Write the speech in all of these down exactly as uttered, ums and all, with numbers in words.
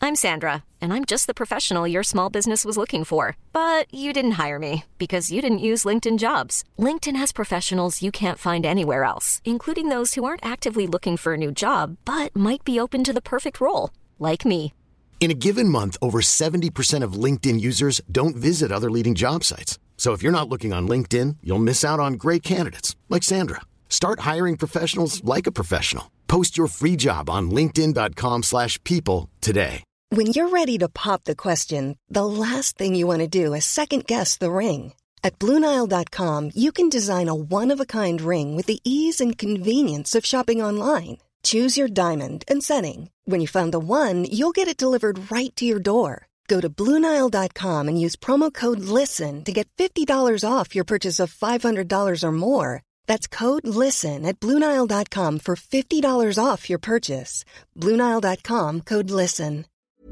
I'm Sandra, and I'm just the professional your small business was looking for. But you didn't hire me because you didn't use LinkedIn Jobs. LinkedIn has professionals you can't find anywhere else, including those who aren't actively looking for a new job, but might be open to the perfect role, like me. In a given month, over seventy percent of LinkedIn users don't visit other leading job sites. So if you're not looking on LinkedIn, you'll miss out on great candidates like Sandra. Start hiring professionals like a professional. Post your free job on linkedin.com slash people today. When you're ready to pop the question, the last thing you want to do is second-guess the ring. At Blue Nile dot com, you can design a one-of-a-kind ring with the ease and convenience of shopping online. Choose your diamond and setting. When you find the one, you'll get it delivered right to your door. Go to Blue Nile dot com and use promo code LISTEN to get fifty dollars off your purchase of five hundred dollars or more. That's code LISTEN at Blue Nile dot com for fifty dollars off your purchase. Blue Nile dot com, code LISTEN.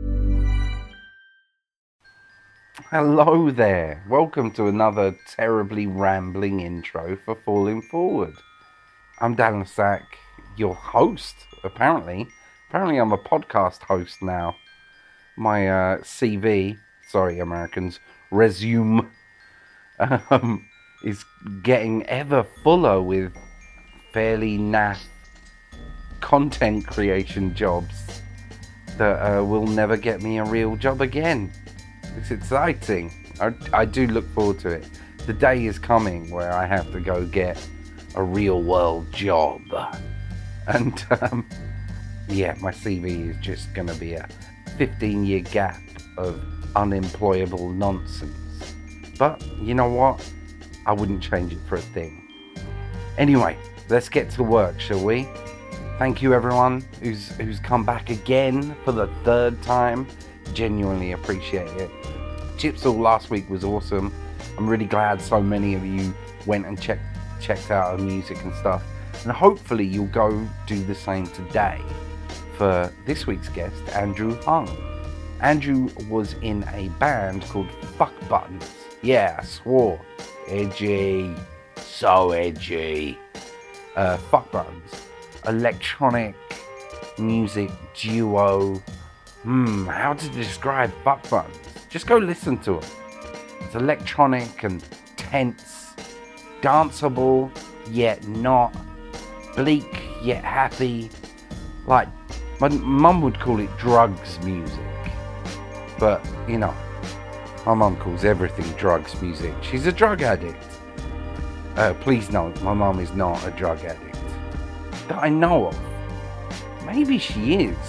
Hello there. Welcome to another terribly rambling intro for Falling Forward. I'm Dan Sack, your host, apparently. Apparently I'm a podcast host now. My uh, C V, sorry Americans, resume, um, is getting ever fuller with fairly naff content creation jobs that uh, will never get me a real job again. It's exciting. I, I do look forward to it. The day is coming where I have to go get a real world job. And um, yeah, my C V is just going to be a fifteen year gap of unemployable nonsense. But you know what? I wouldn't change it for a thing. Anyway, let's get to work, shall we? Thank you everyone who's who's come back again for the third time. Genuinely appreciate it. Chipsall last week was awesome. I'm really glad so many of you went and checked checked out our music and stuff. And hopefully you'll go do the same today for this week's guest, Andrew Hung. Andrew was in a band called Fuck Buttons. Yeah, I swore. Edgy. So edgy. Uh, Fuck Buttons. Electronic music duo. Hmm, how to describe Fuck Buttons? Just go listen to it. It's electronic and tense. Danceable, yet not. Bleak, yet happy. Like, my mum would call it drugs music. But, you know, my mum calls everything drugs music. She's a drug addict. Uh, please note, my mum is not a drug addict. That I know of. Maybe she is.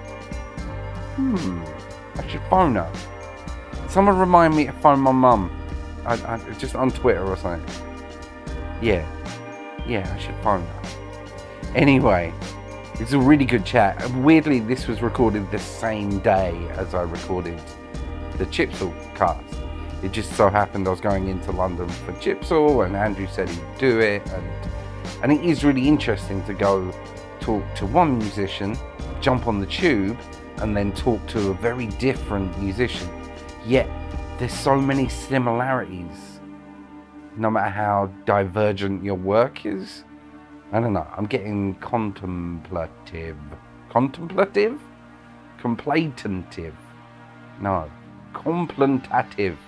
Hmm, I should phone her. Someone remind me to phone my mum. I, I, just on Twitter or something. Yeah. Yeah, I should phone her. Anyway, it's a really good chat. Weirdly, this was recorded the same day as I recorded the Chipsall cast. It just so happened I was going into London for Chipsall and Andrew said he'd do it. And, and it is really interesting to go talk to one musician, jump on the tube, and then talk to a very different musician. Yet, there's so many similarities, no matter how divergent your work is. I don't know, I'm getting contemplative. Contemplative? Complaintive. No, contemplative.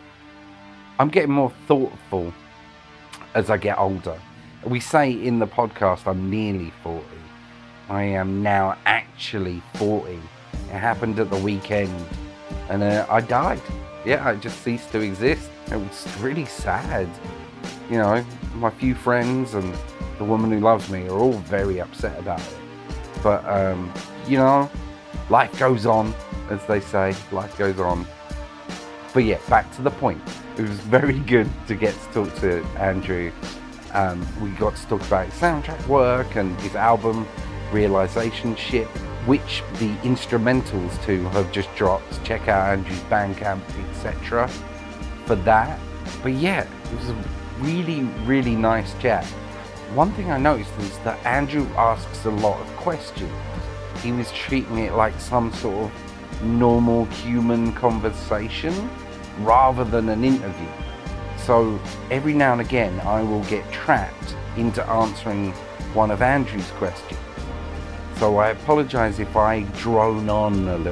I'm getting more thoughtful as I get older. We say in the podcast I'm nearly forty. I am now actually forty. It happened at the weekend and uh, I died. Yeah, I just ceased to exist. It was really sad. You know, my few friends and the woman who loves me are all very upset about it. But, um, you know, life goes on, as they say. Life goes on. But yeah, back to the point. It was very good to get to talk to Andrew. Um, we got to talk about his soundtrack work and his album, Realization Ship, which the instrumentals to have just dropped. Check out Andrew's Bandcamp, et cetera for that. But yeah, it was a really, really nice chat. One thing I noticed is that Andrew asks a lot of questions. He was treating it like some sort of normal human conversation rather than an interview. So every now and again I will get trapped into answering one of Andrew's questions. So I apologise if I drone on a little.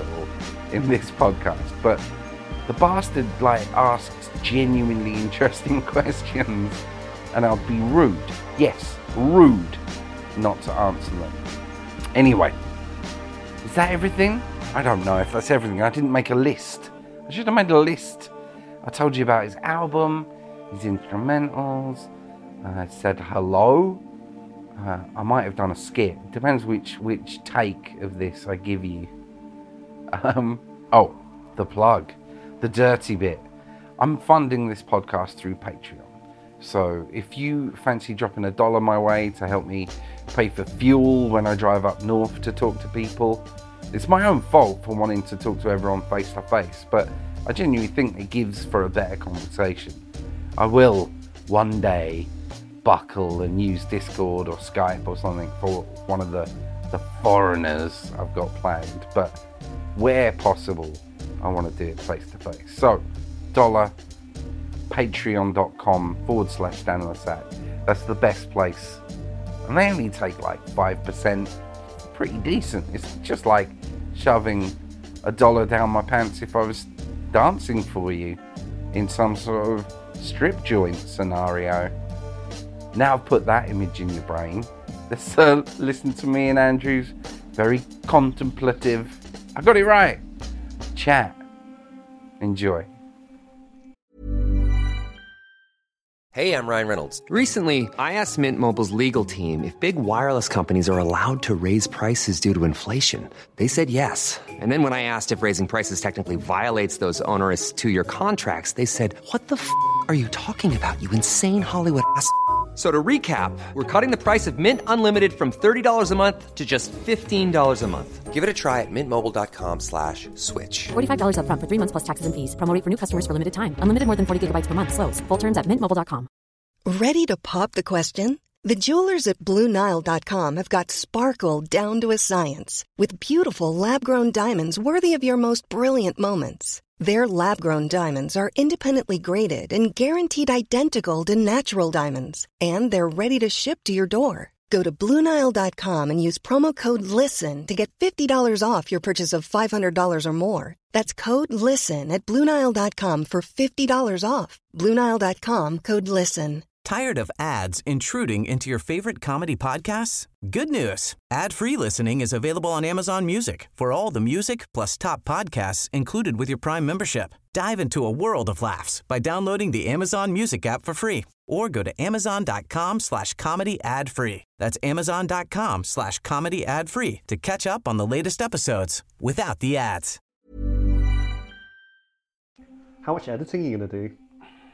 in this podcast, but the bastard like asks genuinely interesting questions, and I'll be rude, yes, rude, not to answer them. Anyway, is that everything? I don't know if that's everything. I didn't make a list. I should have made a list. I told you about his album, his instrumentals. I said hello. Uh, I might have done a skit. Depends which which take of this I give you. Um, oh, the plug, the dirty bit. I'm funding this podcast through Patreon. So if you fancy dropping a dollar my way to help me pay for fuel when I drive up north to talk to people, it's my own fault for wanting to talk to everyone face to face, but I genuinely think it gives for a better conversation. I will one day buckle and use Discord or Skype or something for one of the, the foreigners I've got planned, but where possible, I want to do it face to face. So, dollar, patreon.com forward slash Dan Lasac. That's the best place. And they only take like five percent. Pretty decent. It's just like shoving a dollar down my pants if I was dancing for you in some sort of strip joint scenario. Now I've put that image in your brain. Let's uh, listen to me and Andrew's very contemplative, I got it right, chat. Enjoy. Hey, I'm Ryan Reynolds. Recently, I asked Mint Mobile's legal team if big wireless companies are allowed to raise prices due to inflation. They said yes. And then when I asked if raising prices technically violates those onerous two-year contracts, they said, what the f*** are you talking about, you insane Hollywood ass f- So to recap, we're cutting the price of Mint Unlimited from thirty dollars a month to just fifteen dollars a month. Give it a try at mintmobile.com slash switch. forty-five dollars up front for three months plus taxes and fees. Promo rate for new customers for limited time. Unlimited more than forty gigabytes per month. Slows full terms at mint mobile dot com. Ready to pop the question? The jewelers at Blue Nile dot com have got sparkle down to a science with beautiful lab-grown diamonds worthy of your most brilliant moments. Their lab-grown diamonds are independently graded and guaranteed identical to natural diamonds, and they're ready to ship to your door. Go to Blue Nile dot com and use promo code LISTEN to get fifty dollars off your purchase of five hundred dollars or more. That's code LISTEN at Blue Nile dot com for fifty dollars off. Blue Nile dot com, code LISTEN. Tired of ads intruding into your favorite comedy podcasts? Good news. Ad-free listening is available on Amazon Music for all the music plus top podcasts included with your Prime membership. Dive into a world of laughs by downloading the Amazon Music app for free or go to amazon.com slash comedy ad free. That's amazon.com slash comedy ad free to catch up on the latest episodes without the ads. How much editing are you going to do?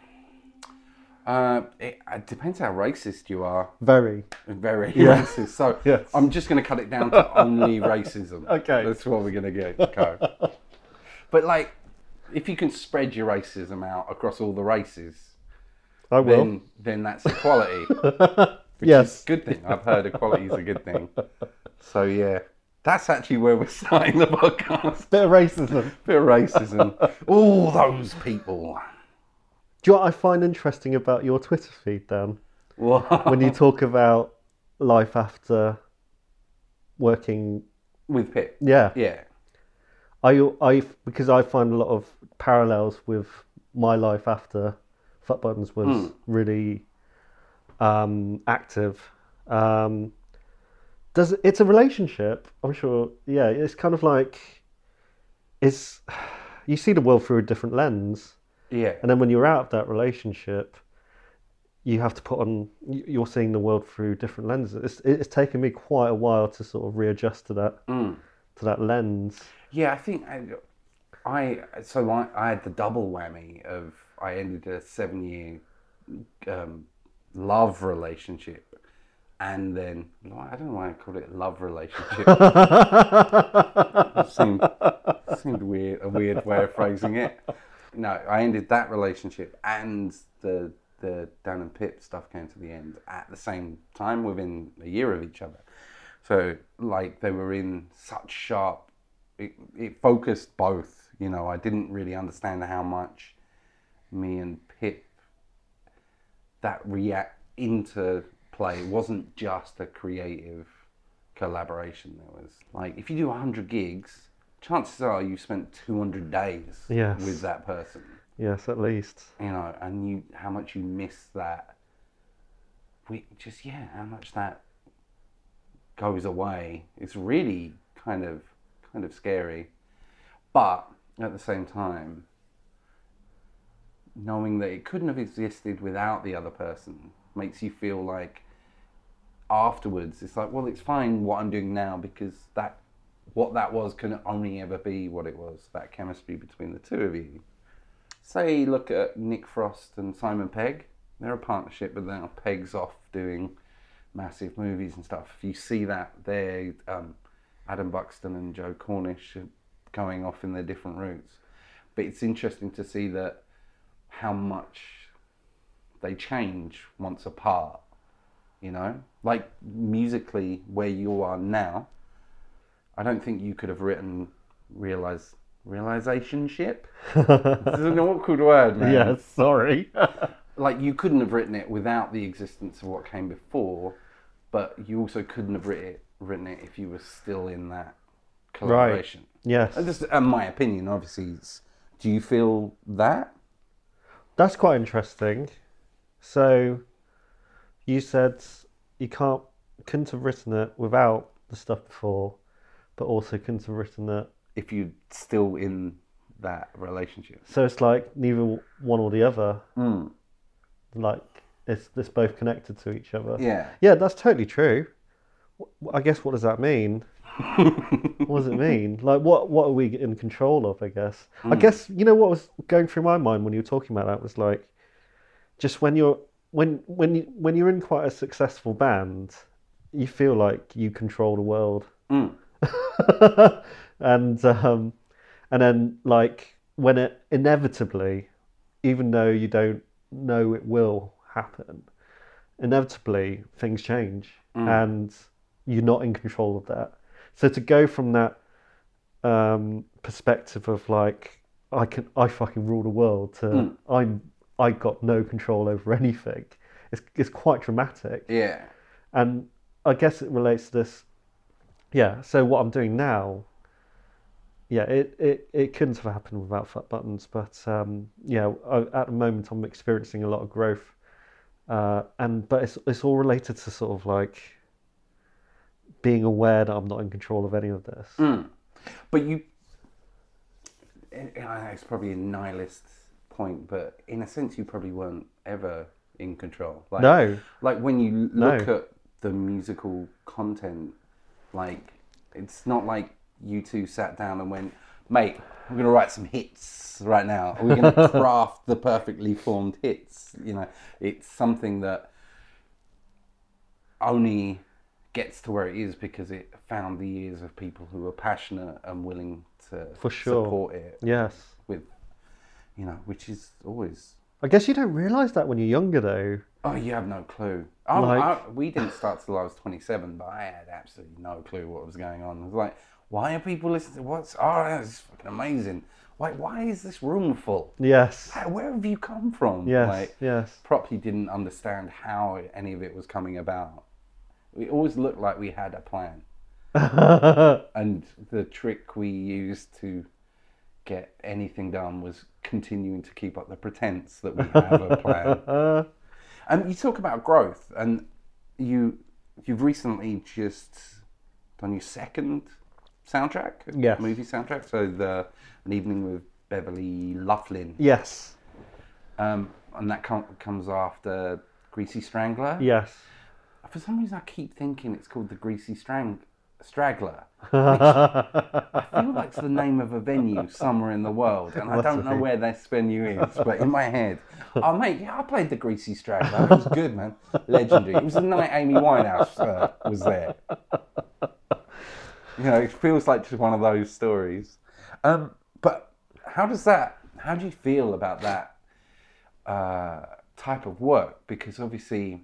Uh, it, it depends how racist you are. Very. Very Yeah. racist. So Yes. I'm just going to cut it down to only racism. Okay. That's what we're going to get. Go. But like, if you can spread your racism out across all the races, I will. then then that's equality. Which Yes. is a good thing. I've heard equality is a good thing. So yeah, that's actually where we're starting the podcast. Bit of racism. Bit of racism. All those people. Do you know what I find interesting about your Twitter feed, Dan? What? When you talk about life after working... With Pip. Yeah. Yeah. I, I, because I find a lot of parallels with my life after Fuck Buttons was Mm. really um, active. Um, does it's a relationship? I'm sure. Yeah, it's kind of like it's you see the world through a different lens, Yeah. and then when you're out of that relationship, you have to put on. You're seeing the world through different lenses. It's it's taken me quite a while to sort of readjust to that Mm. to that lens. Yeah, I think I, I so I, I had the double whammy of I ended a seven year um, love relationship, and then I don't know why I called it a love relationship. It seemed seemed weird, a weird way of phrasing it. No, I ended that relationship, and the the Dan and Pip stuff came to the end at the same time, within a year of each other. So like they were in such sharp. It, it focused both, you know. I didn't really understand how much me and Pip that react into play. It wasn't just a creative collaboration. There was like, if you do one hundred gigs, chances are you spent two hundred days Yes. with that person. Yes, at least. You know, and you how much you miss that. We just yeah, how much that goes away. It's really kind of kind of scary, but at the same time, knowing that it couldn't have existed without the other person makes you feel like afterwards it's like, well, it's fine what I'm doing now because that what that was can only ever be what it was, that chemistry between the two of you. Say, look at Nick Frost and Simon Pegg. They're a partnership, but now Pegg's off doing massive movies and stuff. You see that there, um, Adam Buxton and Joe Cornish are going off in their different routes. But it's interesting to see that how much they change once apart, you know? Like musically, where you are now, I don't think you could have written Realize, Realization Ship? This is an awkward word, man. Yeah, sorry. Like, you couldn't have written it without the existence of what came before, but you also couldn't have written it, written it if you were still in that collaboration. Right. Yes. And just, in my opinion, obviously, it's, do you feel that? That's quite interesting. So, you said you can't, couldn't have written it without the stuff before, but also couldn't have written it if you're still in that relationship. So it's like neither one or the other. Mm. Like it's it's both connected to each other. Yeah. Yeah, that's totally true. I guess what does that mean? What does it mean? Like what what are we in control of? I guess. Mm. I guess you know what was going through my mind when you were talking about that was like, just when you're when when you when you're in quite a successful band, you feel like you control the world. Mm. and um, and then like when it inevitably, even though you don't know it will happen, inevitably things change mm. and you're not in control of that. So to go from that um, perspective of like I can I fucking rule the world to mm. I'm I got no control over anything, it's it's quite dramatic. Yeah. And I guess it relates to this. Yeah, so what I'm doing now, yeah, it, it, it couldn't have happened without Fat Buttons, but um, yeah, I, at the moment I'm experiencing a lot of growth, uh, and but it's it's all related to sort of like being aware that I'm not in control of any of this. Mm. But you, I know it's probably a nihilist point, but in a sense you probably weren't ever in control. Like, no. Like when you look no. at the musical content, like, it's not like you two sat down and went, mate, we're going to write some hits right now. We're going to craft the perfectly formed hits. You know, it's something that only gets to where it is because it found the ears of people who are passionate and willing to For sure. support it. Yes. With, you know, which is always... I guess you don't realise that when you're younger, though. Oh, you have no clue. Oh, like... I, we didn't start till I was twenty-seven, but I had absolutely no clue what was going on. I was like, why are people listening to what's... Oh, that's fucking amazing. Like, why is this room full? Yes. How, where have you come from? Yes, like, yes. Properly didn't understand how any of it was coming about. It always looked like we had a plan. And the trick we used to get anything done was continuing to keep up the pretense that we have a plan. And you talk about growth, and you you've recently just done your second soundtrack, yes. movie soundtrack. So the An Evening with Beverly Loughlin. Yes. Um, and that com- comes after Greasy Strangler. Yes. For some reason, I keep thinking it's called the Greasy Strang- Straggler. Which I feel like it's the name of a venue somewhere in the world, and I don't know where this venue is, but in my head, oh mate, yeah, I played the Greasy Straggler. It was good, man. Legendary. It was the night Amy Winehouse uh, was there. You know, it feels like just one of those stories. Um, but how does that? How do you feel about that uh, type of work? Because obviously,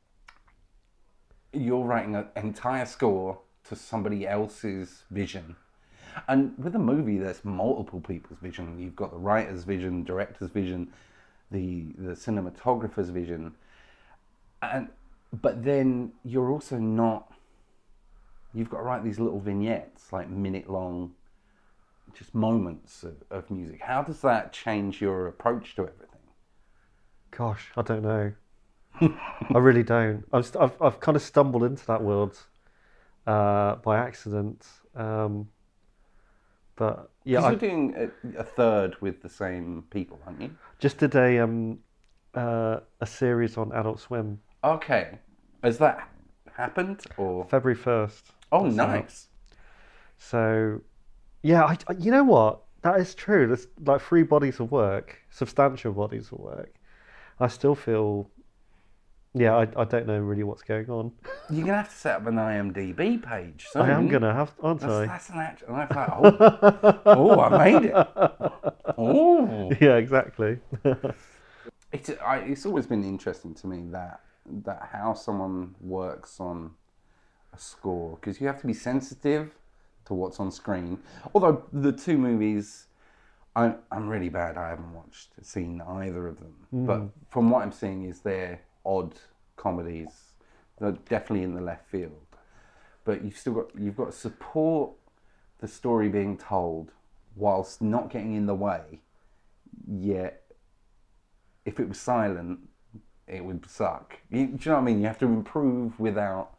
you're writing an entire score to somebody else's vision. And with a movie, there's multiple people's vision. You've got the writer's vision, director's vision, the the cinematographer's vision. And but then you're also not... You've got to write these little vignettes, like minute-long just moments of, of music. How does that change your approach to everything? Gosh, I don't know. I really don't. I've, st- I've I've kind of stumbled into that world uh, by accident. Um, but yeah, Because I you're doing a, a third with the same people, aren't you? just did a um uh, a series on Adult Swim. Okay. Has that happened or? February first. Oh, nice. So, yeah, I, I- you know what? That is true. There's like three bodies of work, substantial bodies of work. I still feel, yeah, I, I don't know really what's going on. You're gonna have to set up an I M D B page soon. I am gonna have, aren't That's, I? that's an act. And I was like, oh, oh, I made it. Oh, Yeah, exactly. it's I, it's always been interesting to me that that how someone works on a score, because you have to be sensitive to what's on screen. Although the two movies, I'm I'm really bad. I haven't watched, seen either of them. Mm. But from what I'm seeing, is they're odd comedies. They're definitely in the left field. But you've still got you've got to support the story being told whilst not getting in the way. Yet, if it was silent, it would suck. You, do you know what I mean? You have to improve without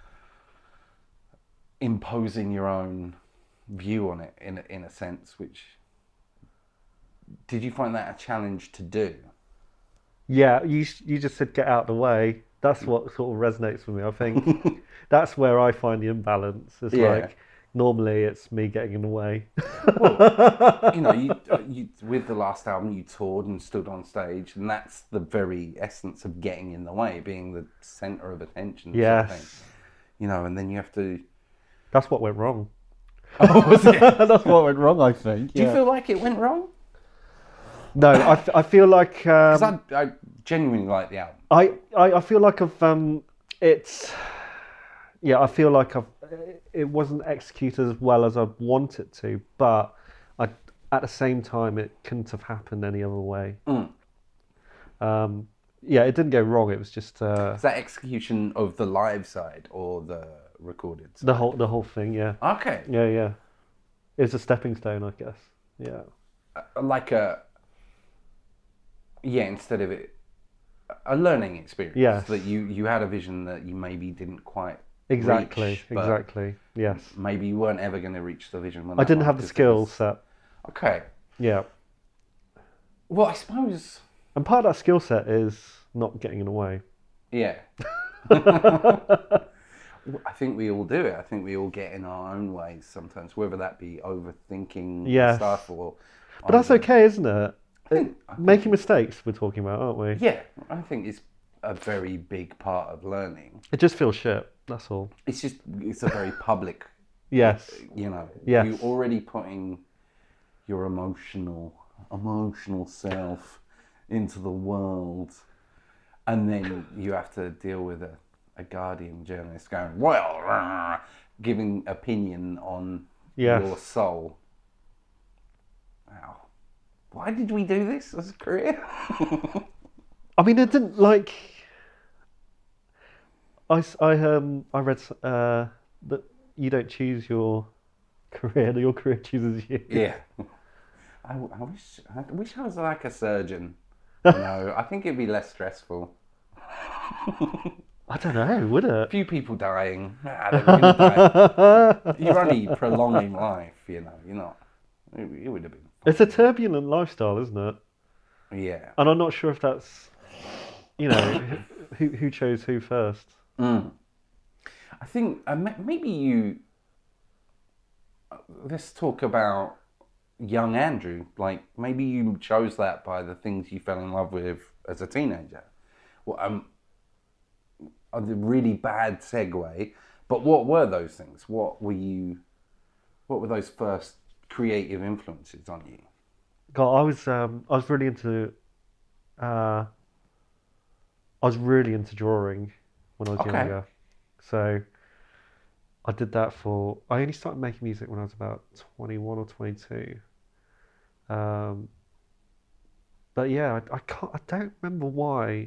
imposing your own view on it, in a, in a sense. Which, did you find that a challenge to do? Yeah, you you just said get out of the way. That's what sort of resonates with me. I think that's where I find the imbalance. It's Yeah. like normally it's me getting in the way. Well, you know, you, you with the last album, you toured and stood on stage, and that's the very essence of getting in the way, being the centre of attention. Yes. Sort of thing. You know, and then you have to. That's what went wrong. Oh, was it? That's what went wrong, I think. Do you yeah. feel like it went wrong? No, I, f- I feel like um, Because I, I genuinely like the album. I, I I feel like I've um it's yeah I feel like I've it wasn't executed as well as I want it to, but I at the same time it couldn't have happened any other way. Mm. Um, yeah, it didn't go wrong. It was just uh, Is that execution of the live side or the recorded side? the whole the whole thing. Yeah, Okay. yeah, yeah. It's a stepping stone, I guess. Yeah, Uh, Like a. Yeah, instead of it. A learning experience. Yes. That you, you had a vision that you maybe didn't quite exactly, reach, but exactly. Yes, maybe you weren't ever going to reach the vision. When I that didn't one, have the because it skill was- set. Okay. Yeah, Well, I suppose. and part of that skill set is not getting in the way. Yeah. I think we all do it. I think we all get in our own ways sometimes, whether that be overthinking Yes. stuff or. But that's over- okay, isn't it? think- I think- Making mistakes we're talking about, aren't we? Yeah, I think it's a very big part of learning. It just feels shit, that's all. It's just, it's a very public, Yes. you know, Yes. you're already putting your emotional, emotional self into the world. And then you have to deal with a, a Guardian journalist going, well, rah," giving opinion on Yes. your soul. Wow. Why did we do this as a career? I mean, it didn't like. I, s- I, um, I read uh, that you don't choose your career, your career chooses you. Yeah. I, I wish I wish I was like a surgeon. You know, I think it'd be less stressful. I don't know, would A it? few people dying. Ah, they're gonna die. You're only prolonging life, you know. You're not. It, it would have been. It's a turbulent lifestyle, isn't it? Yeah. And I'm not sure if that's, you know, who who chose who first. Mm. I think uh, ma- maybe you. uh, Let's talk about young Andrew. Like maybe you chose that by the things you fell in love with as a teenager. Well, um, a really bad segue. But what were those things? What were you? What were those first creative influences on you? God, I was um, I was really into, uh, I was really into drawing when I was Okay. younger. So I did that for. I only started making music when I was about twenty-one or twenty-two. Um, but yeah, I, I can't. I don't remember why.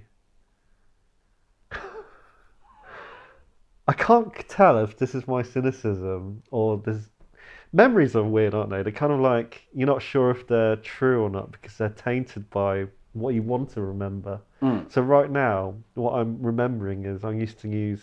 I can't tell if this is my cynicism or this, Memories are weird, aren't they? They're kind of like, you're not sure if they're true or not because they're tainted by what you want to remember. Mm. So right now, what I'm remembering is I used to use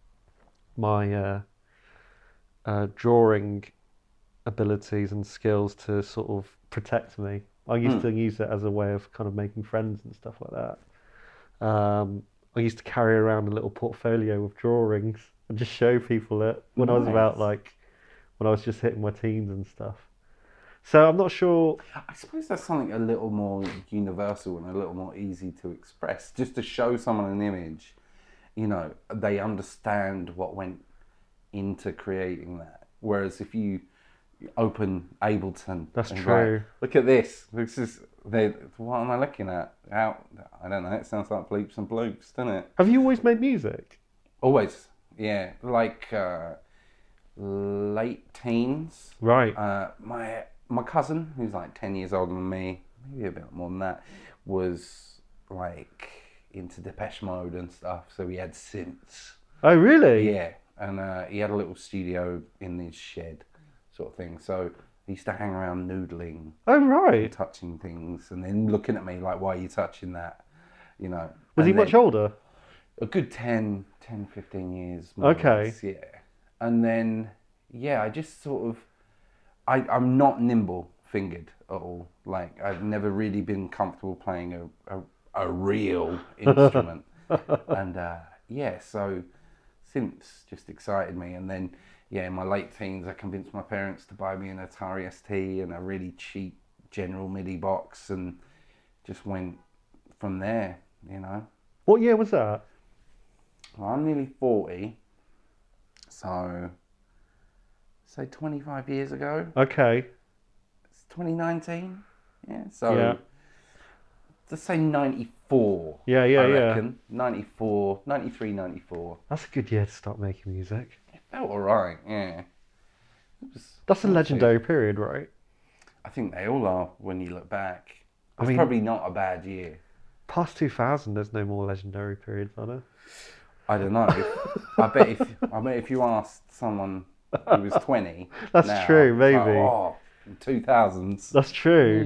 my uh, uh, drawing abilities and skills to sort of protect me. I used Mm. to use it as a way of kind of making friends and stuff like that. Um, I used to carry around a little portfolio of drawings and just show people it when I was about Nice. like, when I was just hitting my teens and stuff. So I'm not sure. I suppose that's something a little more universal and a little more easy to express. Just to show someone an image, you know, they understand what went into creating that. Whereas if you open Ableton, That's and true. Like, look at this. This is they. What am I looking at? How I don't know. It sounds like bleeps and bloops, doesn't it? Have you always made music? Always, yeah. Like uh, late teens. Right. Uh, my my cousin, who's like ten years older than me, maybe a bit more than that, was like into Depeche Mode and stuff. So he had synths. Oh, really? Yeah, and uh, he had a little studio in his shed, sort of thing. So he used to hang around noodling, Oh, right. touching things, and then looking at me like, "Why are you touching that?" You know. Was he And much then- older? A good ten, ten, fifteen years. More or Okay. less, yeah. And then, yeah, I just sort of, I, I'm not nimble fingered at all. Like, I've never really been comfortable playing a, a, a real instrument. And, uh, yeah, so synths just excited me. And then, yeah, in my late teens, I convinced my parents to buy me an Atari S T and a really cheap General MIDI box and just went from there, you know. What year was that? Well, I'm nearly forty, so say twenty-five years ago. Okay. It's twenty nineteen, yeah. So Yeah. let's say ninety-four. Yeah, yeah, I yeah. reckon. ninety-four, ninety-three, ninety-four. That's a good year to start making music. It felt alright, yeah. It was, That's a legendary period, right? I think they all are when you look back. I It's mean- probably not a bad year. Past two thousand, there's no more legendary periods, are there? I don't know. I bet if I bet if you asked someone who was twenty, That's now, true, it's like, maybe. oh, two thousands. That's true.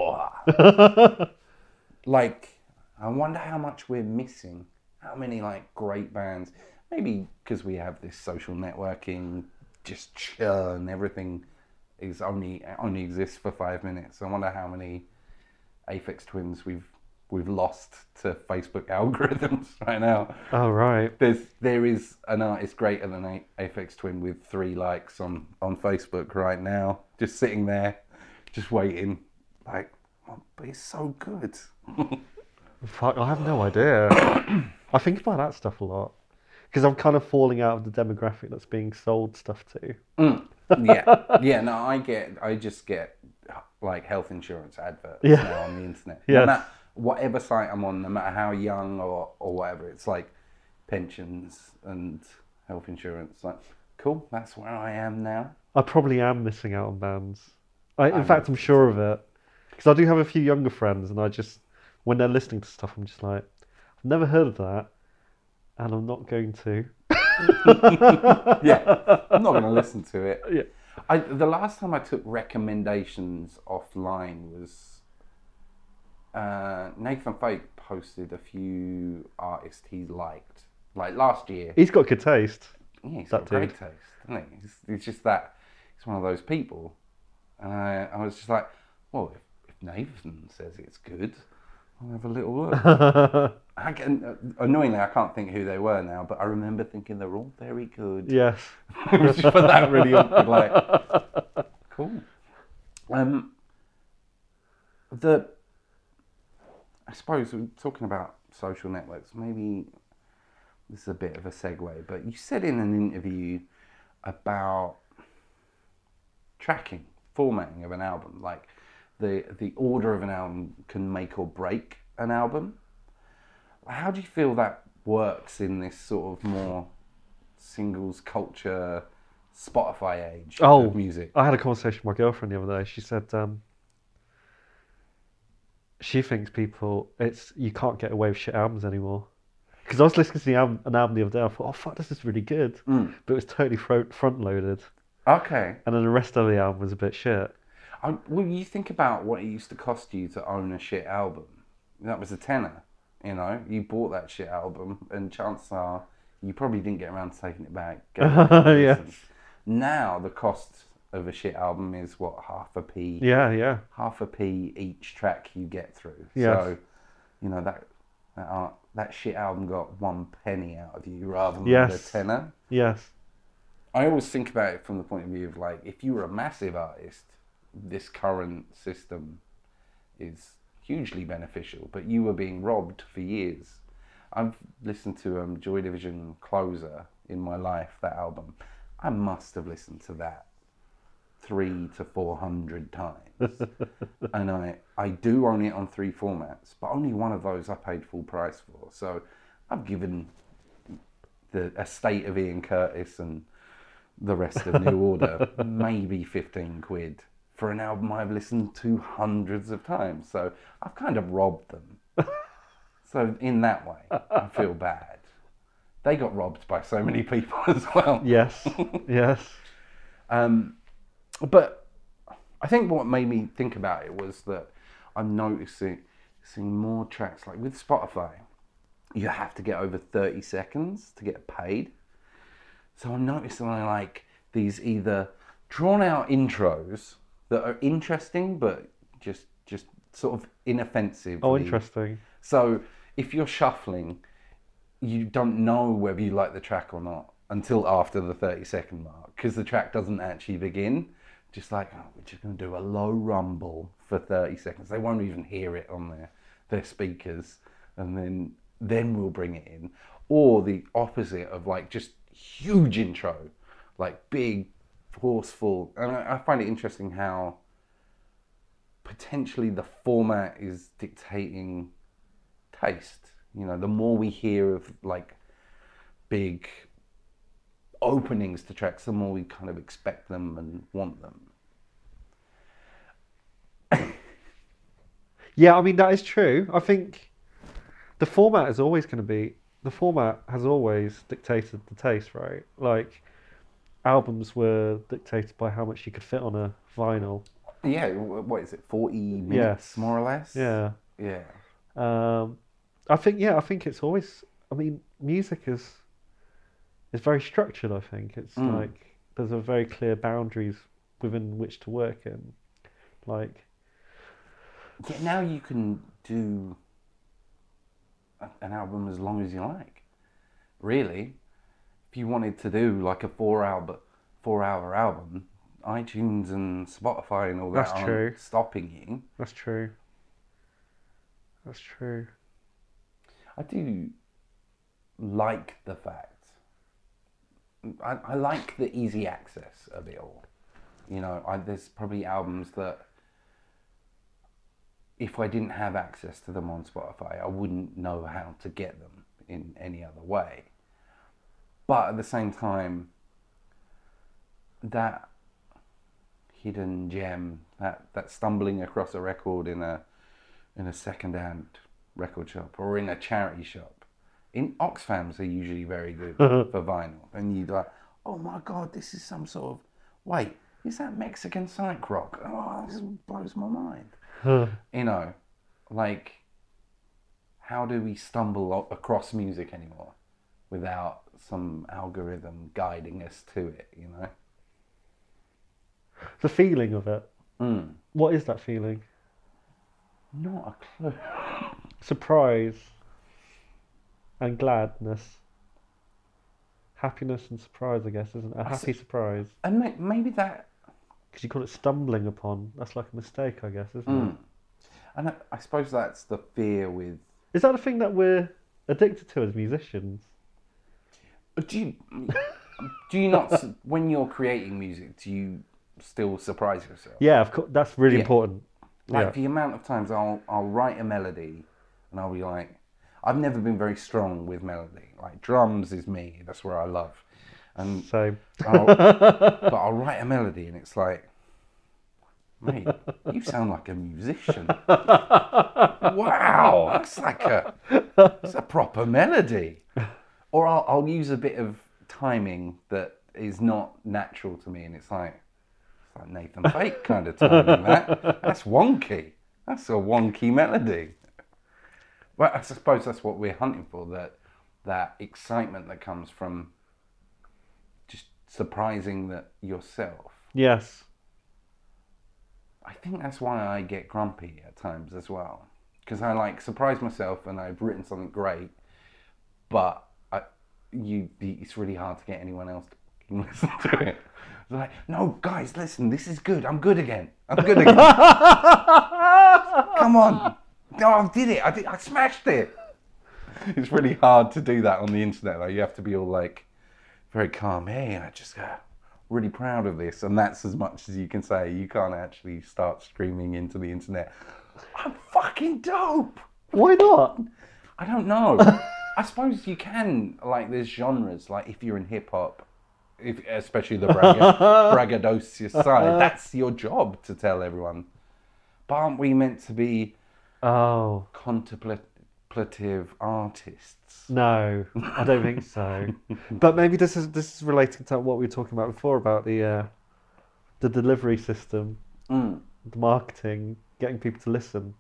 Whoa. Like, I wonder how much we're missing. How many like great bands? Maybe because we have this social networking, just churn. Everything is only only exists for five minutes. I wonder how many Aphex Twins we've we've lost to Facebook algorithms right now. Oh, right. There's there is an artist greater than A- Aphex Twin with three likes on, on Facebook right now, just sitting there, just waiting. Like, oh, but it's so good. Fuck, I have no idea. I think about that stuff a lot. Because I'm kind of falling out of the demographic that's being sold stuff to. Mm. Yeah, yeah. No, I get. I just get like health insurance adverts Yeah. now on the internet. Yes. No matter, whatever site I'm on, no matter how young or or whatever, it's like pensions and health insurance. Like, cool. That's where I am now. I probably am missing out on bands. I, in I fact, know. I'm sure of it. Because I do have a few younger friends, and I just, when they're listening to stuff, I'm just like, I've never heard of that, and I'm not going to. Yeah, I'm not going to listen to it. Yeah. I, the last time I took recommendations offline was uh, Nathan Fake posted a few artists he liked, like last year. He's got good taste. Yeah, he's that got great dude. taste, doesn't he? He's, he's just that. He's one of those people, and I, I was just like, well, if, if Nathan says it's good, I'll have a little look. I can, uh, annoyingly, I can't think who they were now, but I remember thinking they're all very good. Yes. It was just for that really awkward, like, cool. Um, the, I suppose we're talking about social networks. Maybe this is a bit of a segue, but you said in an interview about tracking, formatting of an album, like the the order of an album can make or break an album. How do you feel that works in this sort of more singles culture, Spotify age Oh, of music? I had a conversation with my girlfriend the other day. She said um, she thinks people, it's you can't get away with shit albums anymore. Because I was listening to the album, an album the other day, I thought, oh fuck, this is really good. Mm. But it was totally front loaded. Okay. And then the rest of the album was a bit shit. I, well, you think about what it used to cost you to own a shit album. That was a tenner, you know? You bought that shit album, and chances are you probably didn't get around to taking it back. Yes. Now the cost of a shit album is, what, half a p? Yeah, yeah. Half a p each track you get through. Yes. So, you know, that that, uh, that shit album got one penny out of you rather than Yes. the tenner. Yes. I always think about it from the point of view of, like, if you were a massive artist, this current system is hugely beneficial, but you were being robbed for years. I've listened to um, Joy Division Closer in my life, that album. I must have listened to that three to four hundred times. And I, I do own it on three formats, but only one of those I paid full price for. So I've given the estate of Ian Curtis and the rest of New Order maybe fifteen quid for an album I've listened to hundreds of times. So I've kind of robbed them. So in that way, I feel bad. They got robbed by so many people as well. Yes, yes. Um, but I think what made me think about it was that I'm noticing seeing more tracks, like with Spotify, you have to get over thirty seconds to get paid. So I'm noticing I like these either drawn out intros that are interesting, but just just sort of inoffensive. Oh, interesting. So if you're shuffling, you don't know whether you like the track or not until after the thirty second mark, because the track doesn't actually begin. Just like, oh, we're just going to do a low rumble for thirty seconds. They won't even hear it on their, their speakers, and then then we'll bring it in. Or the opposite of, like, just huge intro, like big, forceful. And I, I find it interesting how potentially the format is dictating taste. You know, the more we hear of, like, big openings to tracks, the more we kind of expect them and want them. Yeah, I mean, that is true. I think the format is always going to be, the format has always dictated the taste, right? Like, albums were dictated by how much you could fit on a vinyl. Yeah, what is it, forty minutes, Yes. more or less? Yeah. Yeah. Um, I think, yeah, I think it's always, I mean, music is is very structured, I think. It's Mm. like, there's a very clear boundaries within which to work in. Like, Yeah, now you can do a- an album as long as you like. Really, if you wanted to do like a four hour four hour album, iTunes and Spotify and all that That's aren't true. stopping you. that's true. That's true. I do like the fact. I, I like the easy access of it all. You know, I, there's probably albums that if I didn't have access to them on Spotify, I wouldn't know how to get them in any other way. But at the same time, that hidden gem, that, that stumbling across a record in a in a second-hand record shop or in a charity shop, in Oxfams are usually very good for vinyl, and you're like, oh my god, this is some sort of, wait, is that Mexican psych rock? Oh, this blows my mind. You know, like, how do we stumble o- across music anymore without some algorithm guiding us to it, you know? The feeling of it. Mm. What is that feeling? Not a clue. Surprise and gladness. Happiness and surprise, I guess, isn't it? A happy surprise. And may- maybe that... Because you call it stumbling upon. That's like a mistake, I guess, isn't Mm. it? And I, I suppose that's the fear with... Is that the thing that we're addicted to as musicians? Do you, do you not, when you're creating music, do you still surprise yourself? Yeah, of course. That's really Yeah. important. Like, Yeah. the amount of times I'll I'll write a melody and I'll be like, I've never been very strong with melody. Like, drums is me. That's where I love. And Same. I'll, but I'll write a melody and it's like, mate, you sound like a musician. Wow, that's like a, that's a proper melody. Or I'll, I'll use a bit of timing that is not natural to me, and it's like it's like Nathan Fake kind of timing. That that's wonky. That's a wonky melody. Well, I suppose that's what we're hunting for, that that excitement that comes from just surprising that yourself. Yes. I think that's why I get grumpy at times as well. Because I like surprise myself and I've written something great, but I, you, it's really hard to get anyone else to listen to it. It's like, no, guys, listen, this is good. I'm good again. I'm good again. Come on. No, I did it. I did. I smashed it. It's really hard to do that on the internet. Like, you have to be all like very calm. Hey, I just uh, really proud of this, and that's as much as you can say. You can't actually start screaming into the internet, I'm fucking dope. Why not? I don't know. I suppose you can. Like, there's genres. Like, if you're in hip hop, if especially the bragga- braggadocious side, that's your job to tell everyone. But aren't we meant to be? Oh, contemplative artists? No, I don't think so. But maybe this is this is relating to what we were talking about before about the uh, the delivery system, mm. the marketing, getting people to listen.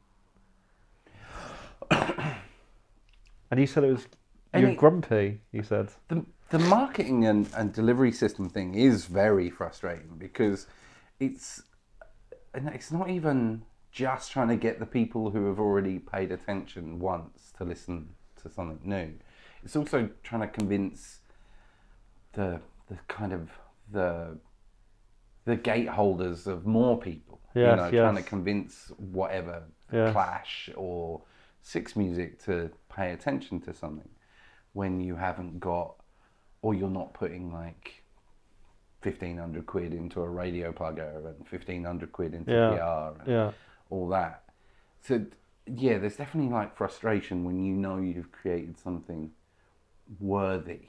And you said it was you're it, grumpy. You said the the marketing and, and delivery system thing is very frustrating because it's it's not even just trying to get the people who have already paid attention once to listen to something new. It's also trying to convince the the kind of the the gateholders of more people. Yes, you know, yes. trying to convince whatever yes. Clash or Six Music to pay attention to something when you haven't got, or you're not putting like fifteen hundred quid into a radio plugger and fifteen hundred quid into yeah. P R and yeah. all that. So yeah, there's definitely like frustration when you know you've created something worthy,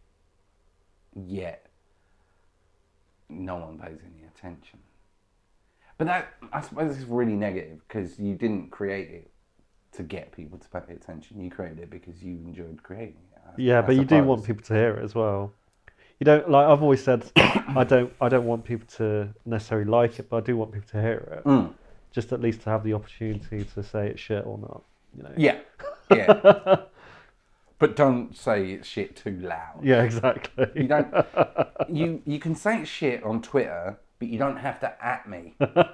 yet no one pays any attention. But that, I suppose, is really negative because you didn't create it to get people to pay attention. You created it because you enjoyed creating it. I, yeah, I but you do suppose. want people to hear it as well. You don't like. I've always said, I don't. I don't want people to necessarily like it, but I do want people to hear it. Mm. Just at least to have the opportunity to say it's shit or not. You know. Yeah, yeah. But don't say it's shit too loud. Yeah, exactly. You don't. You you can say it's shit on Twitter, but you don't have to at me.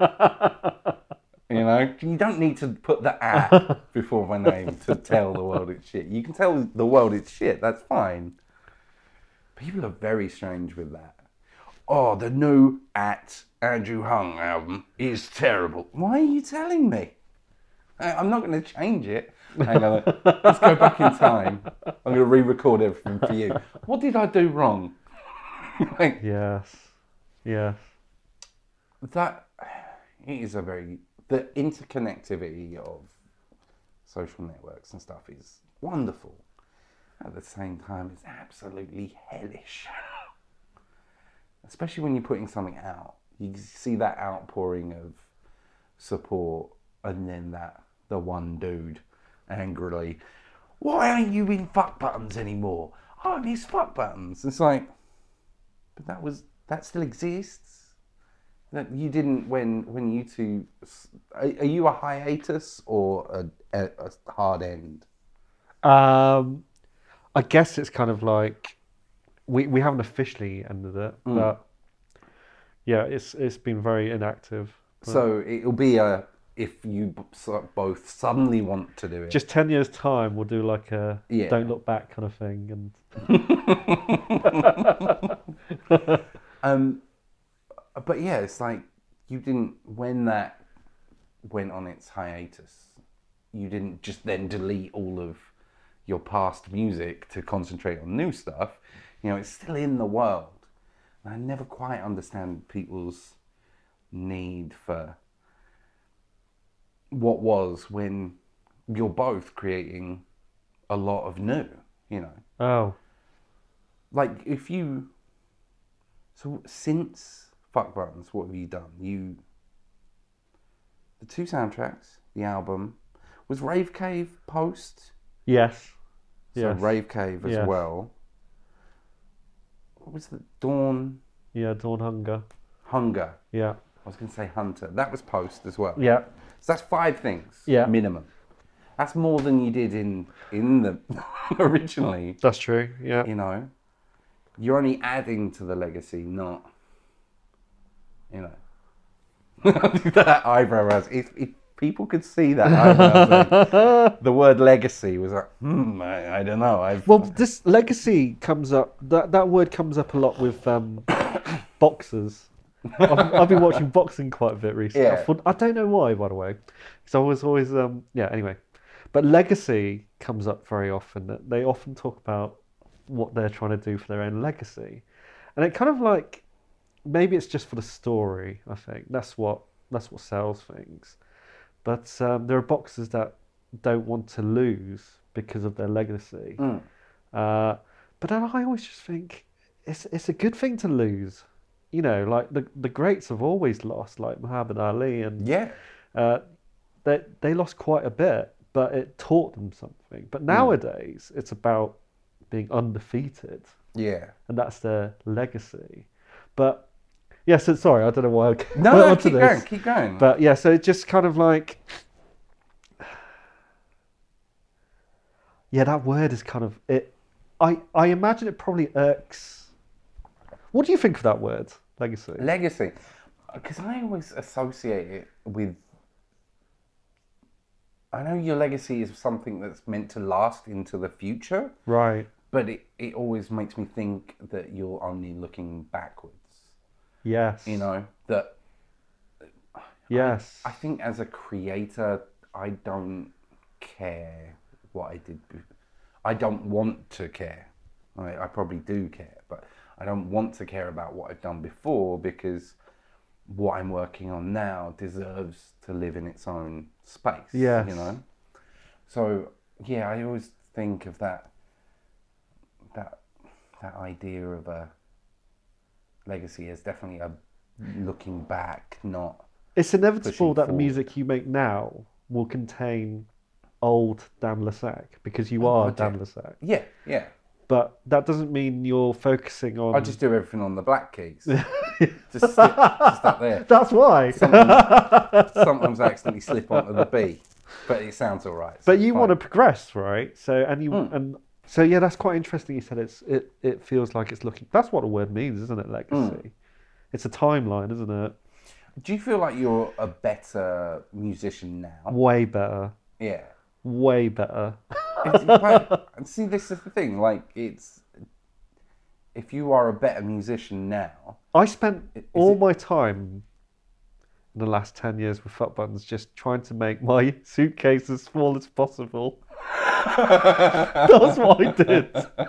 You know, you don't need to put the at before my name to tell the world it's shit. You can tell the world it's shit. That's fine. People are very strange with that. Oh, the new At Andrew Hung album is terrible. Why are you telling me? I'm not going to change it. Hang on, let's go back in time. I'm going to re-record everything for you. What did I do wrong? Like, yes, yes. That it is a very the interconnectivity of social networks and stuff is wonderful. At the same time, it's absolutely hellish. Especially when you're putting something out. You see that outpouring of support and then that the one dude angrily, why aren't you in fuck buttons anymore? I miss fuck buttons. It's like, but that was that still exists. That you didn't when when you two are, are you a hiatus or a, a, a hard end? Um, I guess it's kind of like we we haven't officially ended it, mm. but yeah, it's it's been very inactive. So it'll be a if you both suddenly want to do it. Just ten years time, we'll do like a yeah. don't look back kind of thing, and um. But yeah, it's like you didn't, when that went on its hiatus, you didn't just then delete all of your past music to concentrate on new stuff. You know, it's still in the world. And I never quite understand people's need for what was when you're both creating a lot of new, you know. Oh. Like if you, so since Fuck Buttons, what have you done? You, the two soundtracks, the album, was Rave Cave post? Yes. So yes. Rave Cave as yes. well. what was the Dawn Yeah, Dawn Hunger. Hunger? Yeah. I was going to say Hunter. That was post as well. Yeah. So that's five things. Yeah. Minimum. That's more than you did in in the originally. That's true. Yeah. You know, you're only adding to the legacy, not. You know. That eyebrow raise. If, if people could see that eyebrow raise, the word legacy was like, hmm, I, I don't know. I've, Well, this legacy comes up. That that word comes up a lot with um, boxers. I've, I've been watching boxing quite a bit recently. Yeah. I, thought, I don't know why, by the way. Because I was always um, yeah. Anyway, but legacy comes up very often. That they often talk about what they're trying to do for their own legacy, and it kind of like maybe it's just for the story. I think that's what that's what sells things. But um, there are boxers that don't want to lose because of their legacy. Mm. Uh, but then I always just think it's it's a good thing to lose. You know, like the the greats have always lost, like Muhammad Ali, and yeah. uh, they they lost quite a bit, but it taught them something. But nowadays, mm. it's about being undefeated. Yeah. And that's their legacy. But yeah, so sorry, I don't know why I no, went no, on to keep this. going, keep going. But yeah, so it just kind of like, yeah, that word is kind of it. I I imagine it probably irks. What do you think of that word, legacy? Legacy, because I always associate it with. I know your legacy is something that's meant to last into the future, right? But it, it always makes me think that you're only looking backwards. Yes. You know, that... Yes. I, I think as a creator, I don't care what I did. I don't want to care. I, I probably do care, but I don't want to care about what I've done before because what I'm working on now deserves to live in its own space. Yes. You know? So, yeah, I always think of that that that idea of a legacy as definitely a looking back, not it's inevitable that forward. The music you make now will contain old Dan Le Sac because you Oh, are God, Dan yeah. Le Sac. Yeah, yeah. But that doesn't mean you're focusing on. I just do everything on the black keys. just, slip, just up there. That's why. Sometimes, sometimes I accidentally slip onto the B, but it sounds all right. So But it's you fine. want to progress, right? So and you Mm. and so yeah, that's quite interesting. You said it's it. It feels like it's looking. That's what the word means, isn't it? Legacy. Mm. It's a timeline, isn't it? Do you feel like you're a better musician now? Way better. Yeah. Way better. It's, but, see, this is the thing. Like, it's if you are a better musician now. I spent Is all it- my time in the last ten years with Fuck Buttons just trying to make my suitcase as small as possible. That's what I did.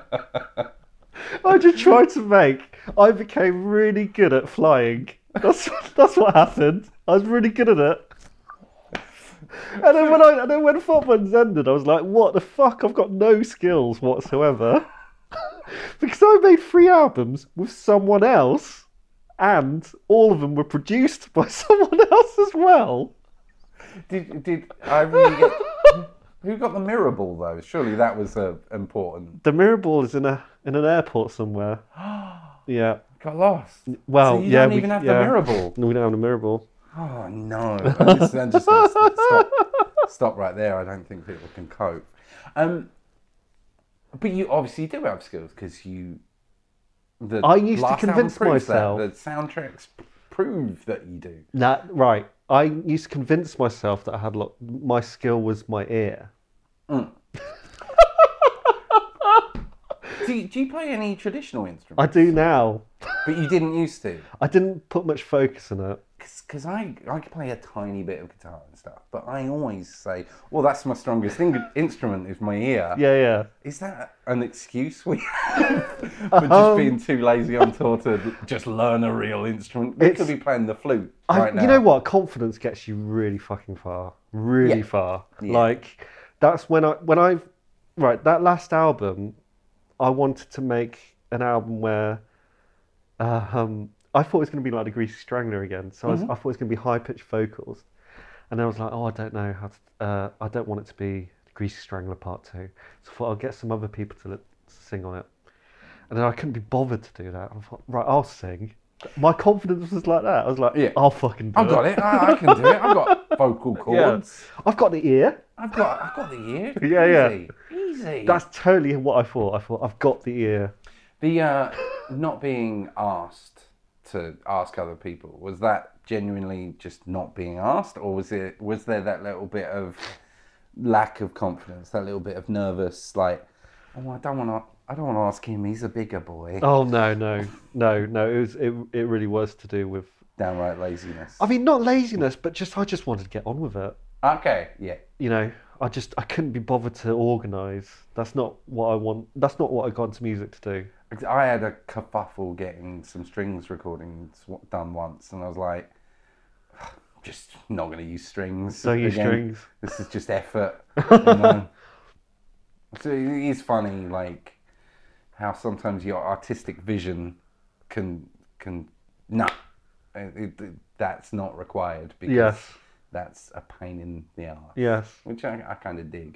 I just tried to make. I became really good at flying. That's that's what happened. I was really good at it. And then when I and then when Fuck Buttons ended, I was like, "What the fuck? I've got no skills whatsoever." Because I made three albums with someone else, and all of them were produced by someone else as well. Did did I really get? Who got the mirror ball though? Surely that was uh, important. The mirror ball is in a in an airport somewhere. Yeah. Got lost. Well, so you yeah, don't we, even have yeah. the mirror ball. No, we don't have the mirror ball. Oh no! I'm just, I'm just gonna st- stop, stop right there. I don't think people can cope. Um, but you obviously do have skills because you. The I used to last convince album proves myself- that. The soundtracks prove that you do. Nah, right. I used to convince myself that I had a lot. My skill was my ear. Mm. do, you, do you play any traditional instruments? I do now. But you didn't used to. I didn't put much focus in it. Because I, I can play a tiny bit of guitar and stuff, but I always say, well, that's my strongest in- instrument is my ear. Yeah, yeah. Is that an excuse we have for just um, being too lazy on tour to just learn a real instrument? We could be playing the flute I, right now. You know what? Confidence gets you really fucking far. Really Yeah. far. Yeah. Like, that's when I, when I, right, that last album, I wanted to make an album where, uh, um, I thought it was going to be like the Greasy Strangler again. So I, was, Mhm. I thought it was going to be high-pitched vocals. And then I was like, oh, I don't know how to, uh, I don't want it to be the Greasy Strangler Part two. So I thought I'll get some other people to, li- to sing on it. And then I couldn't be bothered to do that. I thought, right, I'll sing. My confidence was like that. I was like, Yeah. I'll fucking do I've it. got it. I, I can do it. I've got vocal cords. Yeah. I've got the ear. I've got I've got the ear. Yeah, yeah. Easy. Easy. That's totally what I thought. I thought, I've got the ear. The uh, not being asked to ask other people, was that genuinely just not being asked, or was it was there that little bit of lack of confidence, that little bit of nervous, like, oh, I don't want to, I don't want to ask him. He's a bigger boy. Oh no, no, no, no. It was it. It really was to do with Downright laziness. I mean, not laziness, but just I just wanted to get on with it. Okay, yeah. You know, I just I couldn't be bothered to organise. That's not what I want. That's not what I got into music to do. I had a kerfuffle getting some strings recordings done once, and I was like, just not going to use strings. Don't use again. strings. This is just effort. You know? So it is funny, like, how sometimes your artistic vision can can no, it, it, that's not required because Yes. that's a pain in the arse. Yes. Which I, I kind of dig.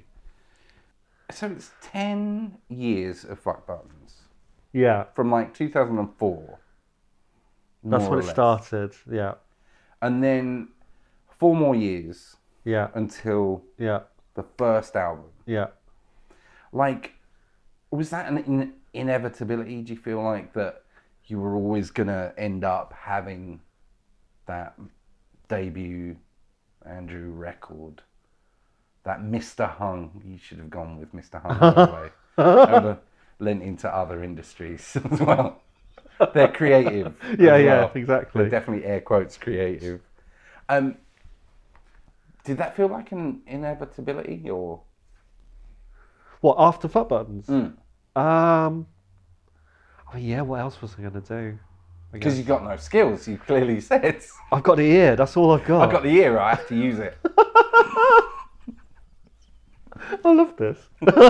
So it's ten years of Fuck Buttons. Yeah. From like two thousand four. That's more when or it less. started. Yeah. And then four more years Yeah. until Yeah. the first album. Yeah. Like, was that an in- inevitability? Do you feel like that you were always going to end up having that debut Andrew record? That Mister Hung. You should have gone with Mister Hung, by the way. I would have lent into other industries as well. They're creative. Yeah, as yeah, well. exactly. They're definitely air quotes creative. Um, did that feel like an inevitability, or? What, after Fuck Buttons? Mm. Um. Oh yeah. What else was I gonna do? I Because guess. you've got no skills, you clearly said. I've got the ear. That's all I've got. I've got the ear, I have to use it. I love this.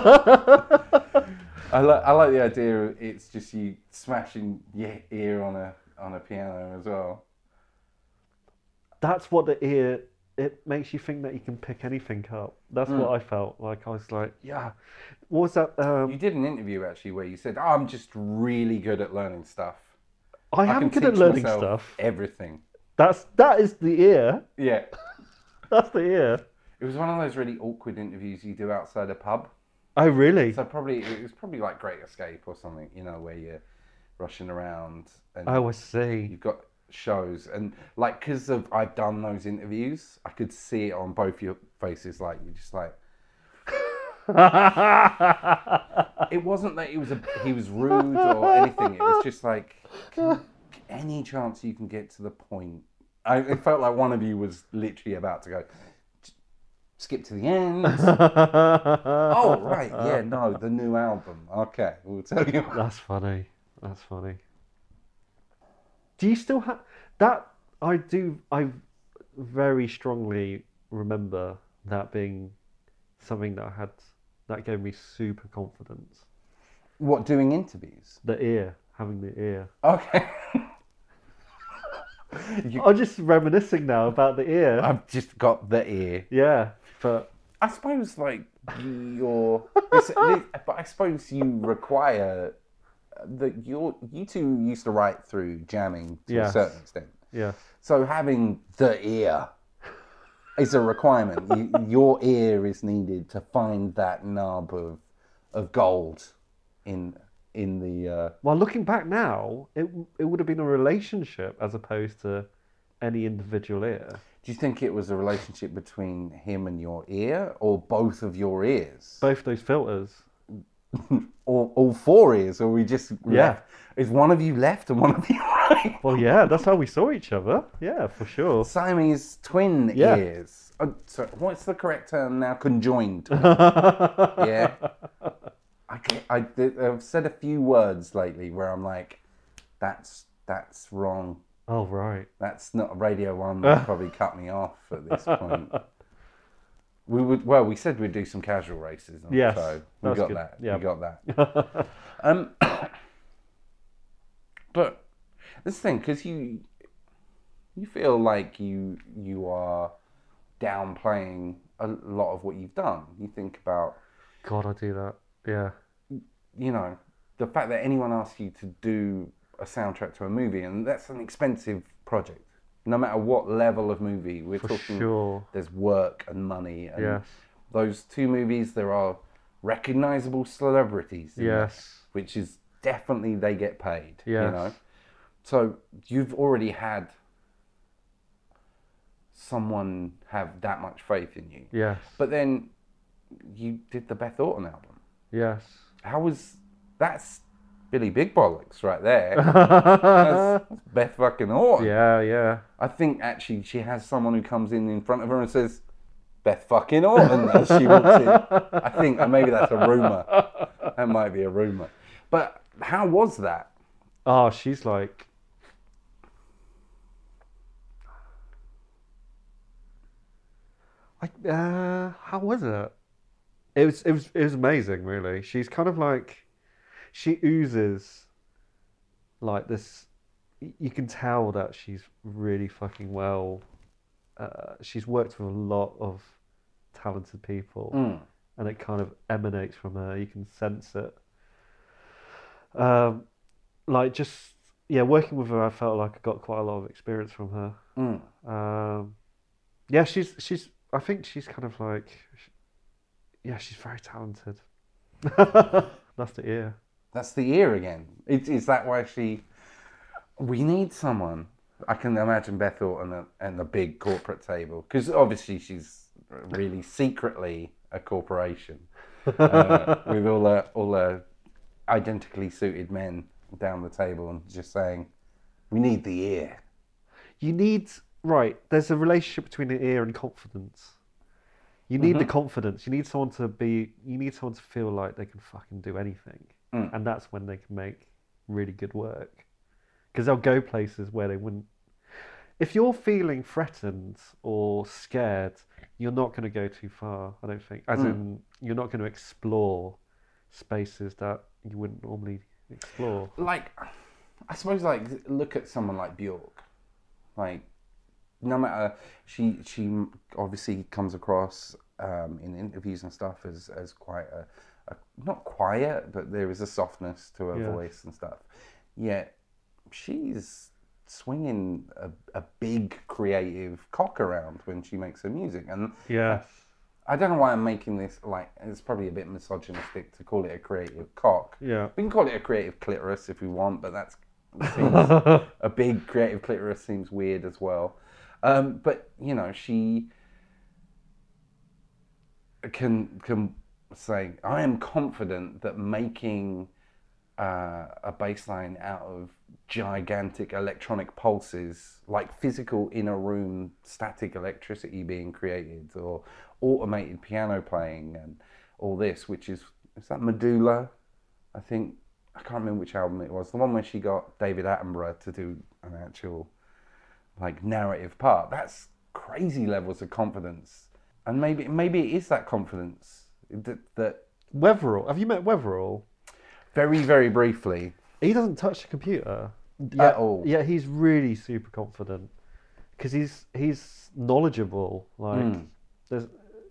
I like I like the idea of it's just you smashing your ear on a on a piano as well. That's what the ear. It makes you think that you can pick anything up. That's Mm. what I felt like. I was like, yeah. What was that? Um, You did an interview actually where you said, oh, "I'm just really good at learning stuff. I am can good at teach learning myself stuff. Everything." That's that is the ear. Yeah. That's the ear. It was one of those really awkward interviews you do outside a pub. Oh really? So probably it was probably like Great Escape or something, you know, where you're rushing around and Oh, I see. you've got shows and like because of I've done those interviews, I could see it on both your faces, like you're just like. It wasn't that he was a, he was rude or anything. It was just like can, any chance you can get to the point. I, it felt like one of you was literally about to go. Skip to the end. Oh, right. Yeah, no, the new album. Okay, we'll tell you. That's funny. That's funny. Do you still have that? I do. I very strongly remember that being something that I had that gave me super confidence. What, doing interviews? The ear, having the ear. Okay. You- I'm just reminiscing now about the ear. I've just got the ear. Yeah, but I suppose, like, your... this, this, but I suppose you require... The, your, you two used to write through jamming to Yes. a certain extent. yeah, So having the ear is a requirement. You, your ear is needed to find that nub of of gold in in the. Uh... well, looking back now, it it would have been a relationship as opposed to any individual ear. Do you think it was a relationship between him and your ear, or both of your ears, Both those filters. or all four ears, or we just Yeah. left? Is one of you left and one of you right? Well, yeah, that's how we saw each other. Yeah, for sure. Siamese twin Yeah. ears. Oh, sorry, what's the correct term now? Conjoined. twin. Yeah. I, get- I, I've said a few words lately where I'm like, that's that's wrong. Oh, right. That's not Radio One. Would probably cut me off at this point. We would well. We said we'd do some casual races. On Yes, the show. We that's got good. that. Yeah. We got that. um, but this thing, because you you feel like you you are downplaying a lot of what you've done. You think about, God, I do that. Yeah. you know, the fact that anyone asks you to do a soundtrack to a movie, and that's an expensive project. No matter what level of movie we're For talking, sure. there's work and money. And Yes. those two movies, there are recognizable celebrities in Yes. there, which is definitely they get paid. Yes. You know, so you've already had someone have that much faith in you. Yes. But then you did the Beth Orton album. Yes. How was that's Billy Big Bollocks right there? that's, that's Beth fucking Orton. Yeah, yeah. I think actually she has someone who comes in in front of her and says, Beth fucking Orton, as she walks in. I think, or maybe that's a rumour. That might be a rumour. But how was that? Oh, she's like... I, uh, how was it? It was, it was, it was amazing, really. She's kind of like... She oozes like this... You can tell that she's really fucking well... Uh, she's worked with a lot of talented people, Mm. and it kind of emanates from her. You can sense it. Um, like just yeah, working with her, I felt like I got quite a lot of experience from her. Mm. Um, yeah, she's she's. I think she's kind of like, yeah, she's very talented. That's the ear. That's the ear again. Is, is that why she... We need someone. I can imagine Beth Orton at, at the big corporate table, because obviously she's really secretly a corporation uh, with all the all the identically suited men down the table and just saying, "We need the ear." You need right. There's a relationship between the ear and confidence. You need Mhm. the confidence. You need someone to be. You need someone to feel like they can fucking do anything, Mm. and that's when they can make really good work. Because they'll go places where they wouldn't. If you're feeling threatened or scared, you're not going to go too far, I don't think. As Mm. in, you're not going to explore spaces that you wouldn't normally explore. Like, I suppose, like, look at someone like Bjork. Like, no matter, she she obviously comes across um, in interviews and stuff as, as quite a, a, not quiet, but there is a softness to her Yeah. voice and stuff. Yet, she's swinging a, a big creative cock around when she makes her music. And Yes. I don't know why I'm making this, like, it's probably a bit misogynistic to call it a creative cock. Yeah. We can call it a creative clitoris if we want, but that's seems, a big creative clitoris seems weird as well. Um, but, you know, she can can say, I am confident that making uh, a bass line out of gigantic electronic pulses, like physical inner room static electricity being created, or automated piano playing, and all this, which is, is that Medulla? I think, I can't remember which album it was, the one where she got David Attenborough to do an actual like narrative part. That's crazy levels of confidence. And maybe maybe it is that confidence that, that Weatherall. Have you met Weatherall? very, very briefly, He doesn't touch the computer At all. Yeah, he's really super confident because he's he's knowledgeable. Like, Mm. there's.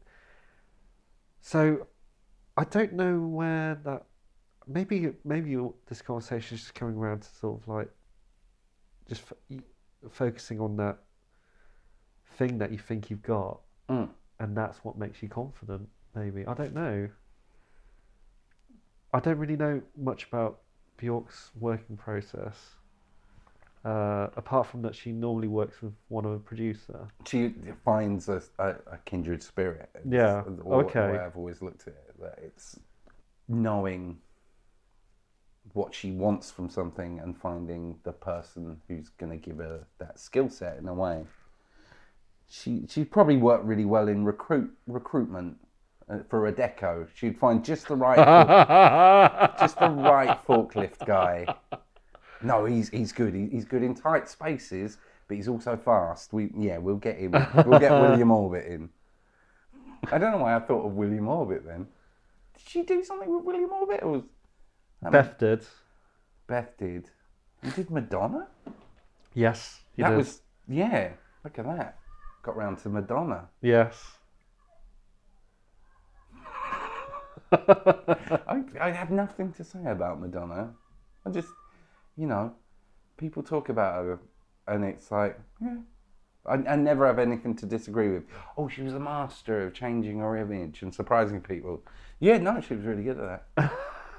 So, I don't know where that. Maybe maybe you- this conversation is just coming around to sort of like, just f- focusing on that thing that you think you've got, Mm. and that's what makes you confident. Maybe I don't know. I don't really know much about Bjork's working process. Uh, apart from that, she normally works with one of a producer. she finds a, a, a kindred spirit. It's Yeah, the- okay. The way I've always looked at it, that it's knowing what she wants from something and finding the person who's going to give her that skill set in a way. She she probably worked really well in recruit recruitment uh, for a deco. She'd find just the right fork- just the right forklift guy. No, he's he's good. He, he's good in tight spaces, but he's also fast. We yeah, we'll get him. We'll get William Orbit in. I don't know why I thought of William Orbit then. Did she do something with William Orbit? Or was that Beth did. Beth did. You did Madonna? Yes, he that did. was yeah. Look at that. Got round to Madonna. Yes. I, I have nothing to say about Madonna. I just, you know, people talk about her, and it's like, yeah. I, I never have anything to disagree with. Oh, she was a master of changing her image and surprising people. Yeah, no, she was really good at that.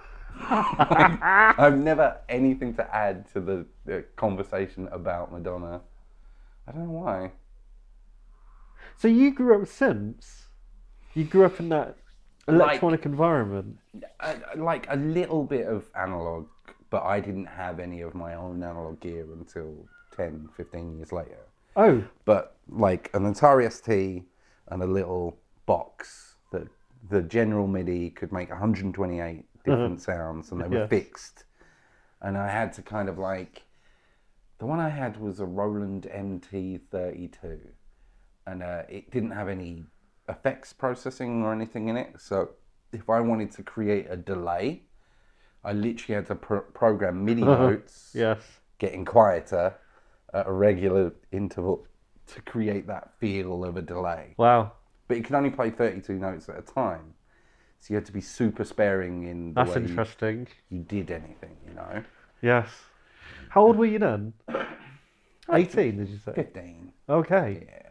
I, I've never anything to add to the, the conversation about Madonna. I don't know why. So you grew up with synths? You grew up in that electronic like, environment? A, like a little bit of analog, but I didn't have any of my own analog gear until ten, fifteen years later. Oh. But like an Atari S T and a little box that the General MIDI could make one hundred twenty-eight different uh-huh. sounds, and they were yes. fixed. And I had to kind of like, the one I had was a Roland M T thirty-two, and uh, it didn't have any effects processing or anything in it. So if I wanted to create a delay, I literally had to pro- program MIDI notes, yes. getting quieter at a regular interval to create that feel of a delay. Wow. But you can only play thirty-two notes at a time. So you had to be super sparing in the That's way interesting. You, you did anything, you know? Yes. How old were you then? eighteen, did you say? fifteen. Okay. Yeah.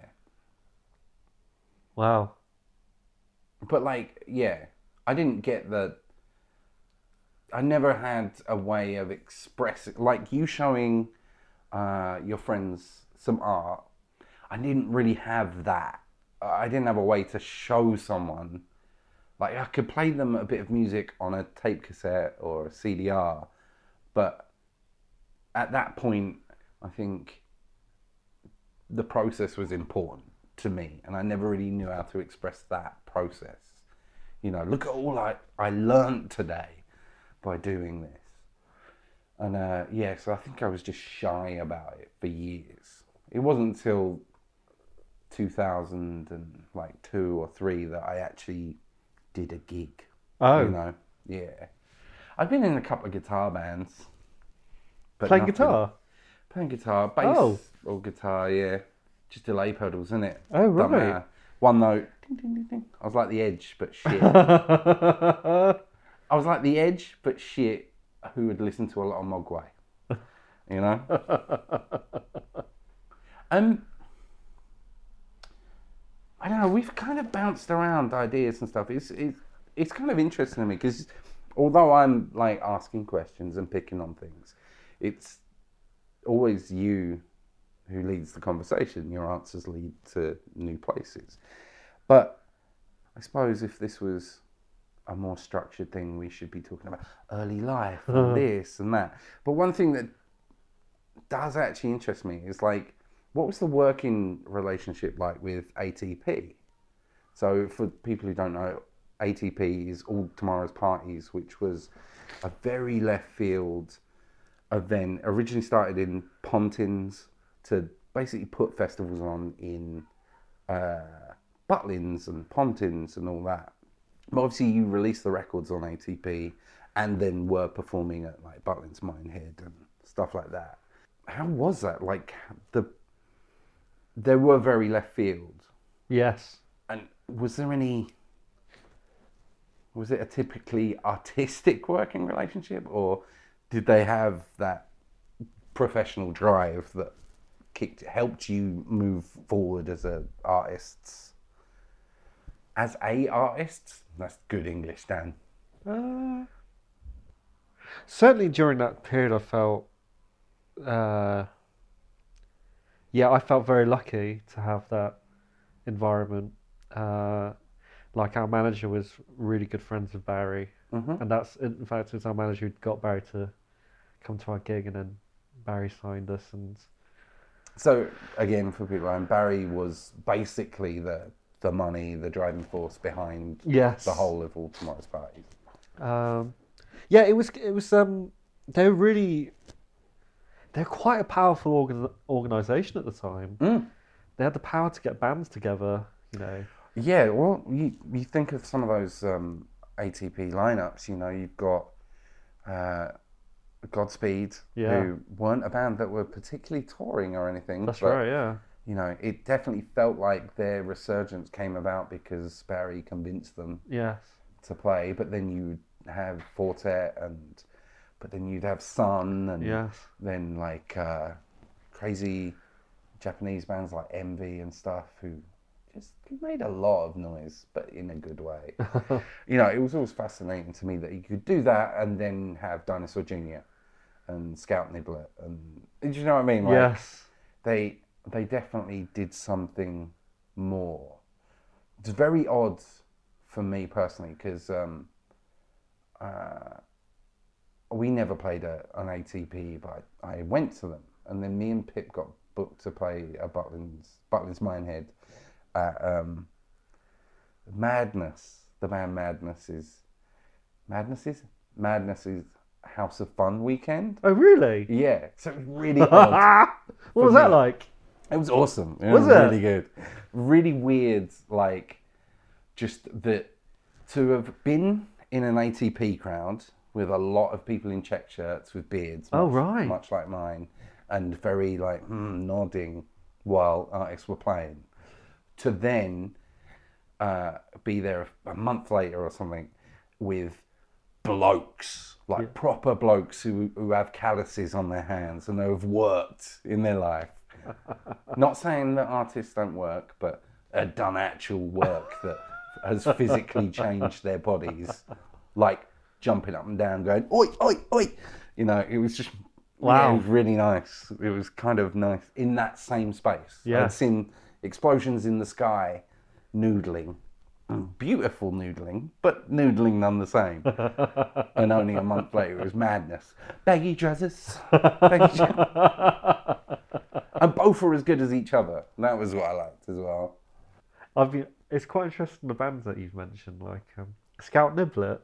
Wow. But like, yeah, I didn't get the... I never had a way of expressing... Like you showing uh, your friends some art, I didn't really have that. I didn't have a way to show someone. Like, I could play them a bit of music on a tape cassette or a C D R, but at that point, I think the process was important to me, and I never really knew how to express that process. You know, look at all I, I learned today by doing this. And uh, yeah, so I think I was just shy about it for years. It wasn't until two thousand two or three that I actually did a gig. Oh. You know, yeah. I've been in a couple of guitar bands. But Playing nothing. guitar? Playing guitar, bass oh. or guitar, yeah. Just delay pedals, isn't it? Oh, right. One note, ding, ding, ding, ding. I was like the Edge, but shit. I was like the Edge, but shit, who would listen to a lot of Mogwai. You know? um, I don't know, we've kind of bounced around ideas and stuff. It's, it's, it's kind of interesting to me, because although I'm like asking questions and picking on things, it's always you who leads the conversation. Your answers lead to new places. But I suppose if this was a more structured thing, we should be talking about early life and this and that. But one thing that does actually interest me is like, what was the working relationship like with A T P? So for people who don't know, A T P is All Tomorrow's Parties, which was a very left field event, originally started in Pontins to basically put festivals on in uh, Butlins and Pontins and all that. But obviously you released the records on A T P and then were performing at like Butlins, Minehead and stuff like that. How was that? Like, the they were very left field. Yes. And was there any... Was it a typically artistic working relationship, or did they have that professional drive that kicked, helped you move forward as a artist? As a artist? That's good English, Dan. Uh, certainly during that period, I felt, uh, yeah, I felt very lucky to have that environment. Uh, like our manager was really good friends with Barry, mm-hmm. and that's in fact it was our manager who got Barry to come to our gig, and then Barry signed us. And so again, for people, um, Barry was basically the the money, the driving force behind yes. the whole of All Tomorrow's Parties. Um, yeah, it was. It was. Um, they were really. They're quite a powerful organ- organisation at the time. Mm. They had the power to get bands together. You know. Yeah, well, you you think of some of those um, A T P lineups. You know, you've got uh, Godspeed, yeah. who weren't a band that were particularly touring or anything. That's but, right. Yeah. You know, it definitely felt like their resurgence came about because Barry convinced them yes. to play, but then you'd have Fortet, and but then you'd have Sun, and Yes. then like uh, crazy Japanese bands like Envy and stuff who just made a lot of noise, but in a good way. You know, it was always fascinating to me that you could do that and then have Dinosaur Junior and Scout Nibbler, and do you know what I mean? Like, Yes. They they definitely did something more. It's very odd for me personally because um, uh, we never played a, an A T P, but I, I went to them, and then me and Pip got booked to play a Butlins Butlins Minehead at um, Madness. The band Madness is Madness is Madness is House of Fun weekend. Oh, really? Yeah, so it was really odd. What was that me. like? It was awesome. It Was was it? really good. Really weird, like, just that to have been in an A T P crowd with a lot of people in check shirts with beards. Oh, much, right. Much like mine, and very, like, mm, nodding while artists were playing. To then uh, be there a month later or something with blokes, like Yeah. proper blokes who, who have calluses on their hands and who have worked in their life. Not saying that artists don't work, but have done actual work that has physically changed their bodies, like jumping up and down, going oi oi oi. You know, it was just Wow. yeah, it was really nice. It was kind of nice in that same space. Yeah. I'd seen Explosions in the Sky, noodling, beautiful noodling, but noodling none the same. And only a month later, it was Madness. Baggy trousers, baggy trousers. And both were as good as each other. That was what I liked as well. I've been. It's quite interesting the bands that you've mentioned, like um, Scout Nibbler.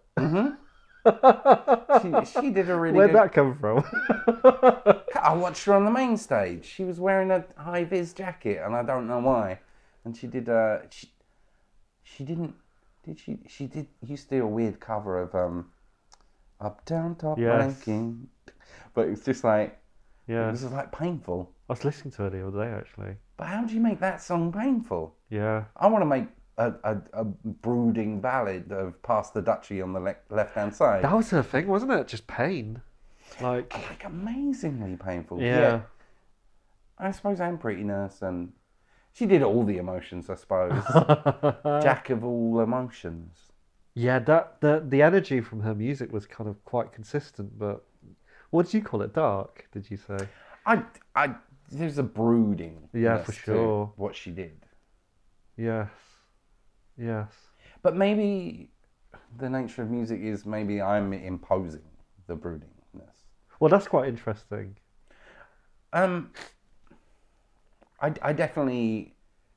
She, she did a really Where'd good... that come from? I watched her on the main stage. She was wearing a high-vis jacket, and I don't know why. And she did... Uh, she, she didn't... Did she? She did... Used to do a weird cover of um, Up, Down, Top, Yes. Ranking. But it's just like... Yeah. It was just like painful. I was listening to it the other day, actually. But how do you make that song painful? Yeah. I want to make a, a, a brooding ballad of Pass the Duchy on the le- left-hand side. That was her thing, wasn't it? Just pain. Like. Like amazingly painful. Yeah. I suppose I'm Pretty Nurse, and she did all the emotions, I suppose. Jack of all emotions. Yeah, that the the energy from her music was kind of quite consistent, but what did you call it? Dark, did you say? I, I, there's a brooding. Yeah, for sure. What she did. Yes. Yes. But maybe the nature of music is maybe I'm imposing the broodingness. Well, that's quite interesting. Um, I, I definitely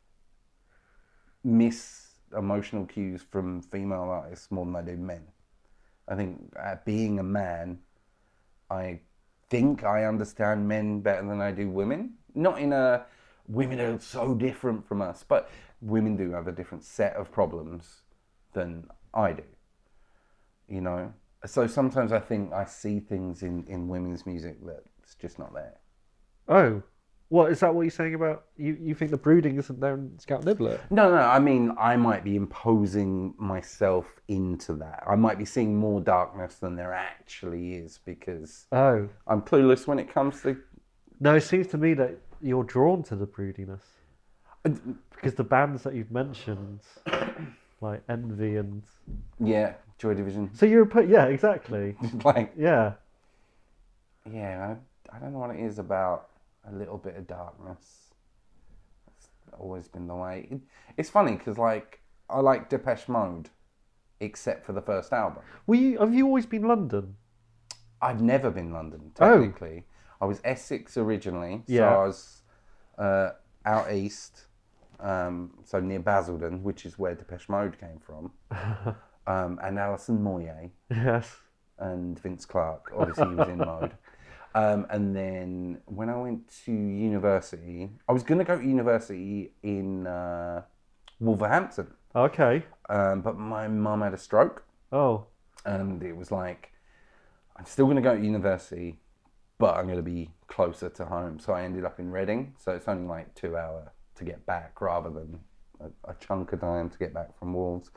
miss emotional cues from female artists more than I do men. I think uh, being a man, I think I understand men better than I do women. Not in a, women are so different from us, but women do have a different set of problems than I do. You know? So sometimes I think I see things in, in women's music that's just not there. Oh, what is that? What you're saying about you? You think the brooding isn't there in Scout Nibbler? No, no, I mean, I might be imposing myself into that. I might be seeing more darkness than there actually is because Oh, I'm clueless when it comes to... no. It seems to me that you're drawn to the broodiness because the bands that you've mentioned, like Envy and Yeah, Joy Division. so you're a put. Yeah, exactly. Like, Yeah. yeah, I, I don't know what it is about a little bit of darkness. It's always been the way. It, it's funny because, like, I like Depeche Mode, except for the first album. Were you? Have you always been London? I've never been London, Oh. technically. I was Essex originally, so Yeah. I was uh, out east, um, so near Basildon, which is where Depeche Mode came from, um, and Alison Moyet Yes. and Vince Clarke, obviously he was in Mode. Um, and then when I went to university, I was going to go to university in uh, Wolverhampton, Okay. um, but my mum had a stroke, Oh. and it was like, I'm still going to go to university, but I'm going to be closer to home. So I ended up in Reading, so it's only like two hours to get back rather than a, a chunk of time to get back from Wolves.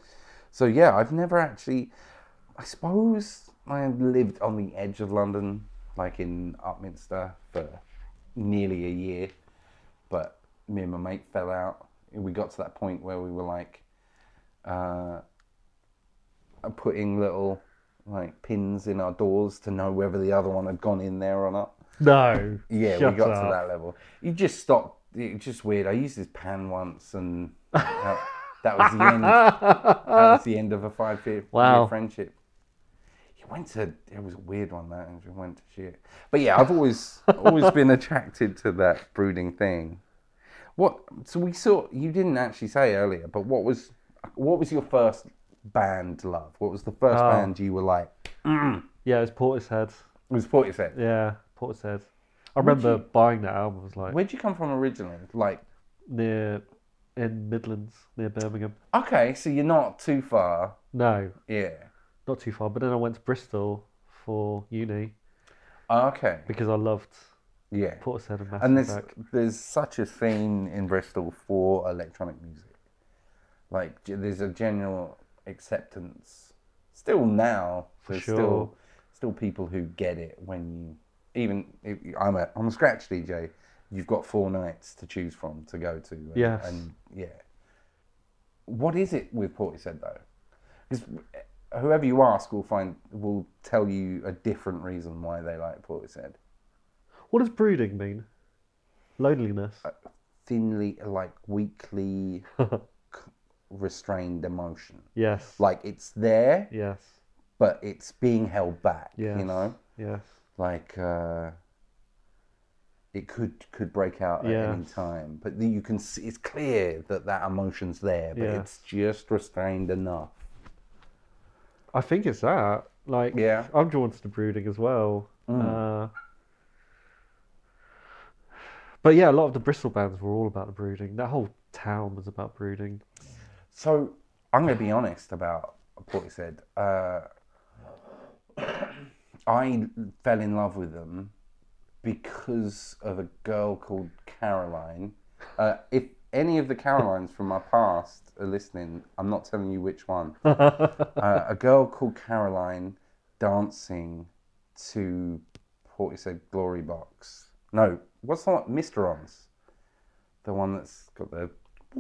So yeah, I've never actually. I suppose I lived on the edge of London, like in Upminster, for nearly a year. But me and my mate fell out. We got to that point where we were like uh, putting little like pins in our doors to know whether the other one had gone in there or not. No. Yeah, Shut we got up. to that level. You just stopped. It's just weird. I used this pan once, and that, that was the end. That was the end of a five-year Wow. friendship. It went to. It was a weird one. That and it went to shit. But yeah, I've always always been attracted to that brooding thing. What? So we saw. You didn't actually say earlier, but what was what was your first band love? What was the first Oh. band you were like? Mm. Yeah, it was Portishead. It was Portishead. Yeah, Portishead. I remember you- buying that album. It was like Where'd you come from originally? Like, near in Midlands, near Birmingham. okay, so you're not too far. No, Yeah. not too far. But then I went to Bristol for uni Okay. because I loved Yeah. Portishead and Massive And there's Attack. there's such a scene in Bristol for electronic music. Like g- there's a general acceptance. Still now, there's sure. still still people who get it when you even if I'm a I'm a scratch D J. You've got four nights to choose from to go to. And, Yes. And yeah. What is it with Portishead though? Because whoever you ask will find will tell you a different reason why they like Portishead. What does brooding mean? Loneliness. Thinly, like weakly c- restrained emotion. Yes. Like it's there, Yes. but it's being held back. Yes. You know, Yes. like uh, it could could break out at any Yes. time. But you can see it's clear that that emotion's there, but Yeah. it's just restrained enough. I think it's that. Like, Yeah. I'm drawn to the brooding as well. Uh, but yeah, a lot of the Bristol bands were all about the brooding. That whole town was about brooding. So I'm going to be honest about Portishead. Uh, I fell in love with them because of a girl called Caroline. Uh, if any of the Carolines from my past are listening, I'm not telling you which one. uh, a girl called Caroline dancing to Portishead Glory Box. No, what's the one? Mister Ons. The one that's got the...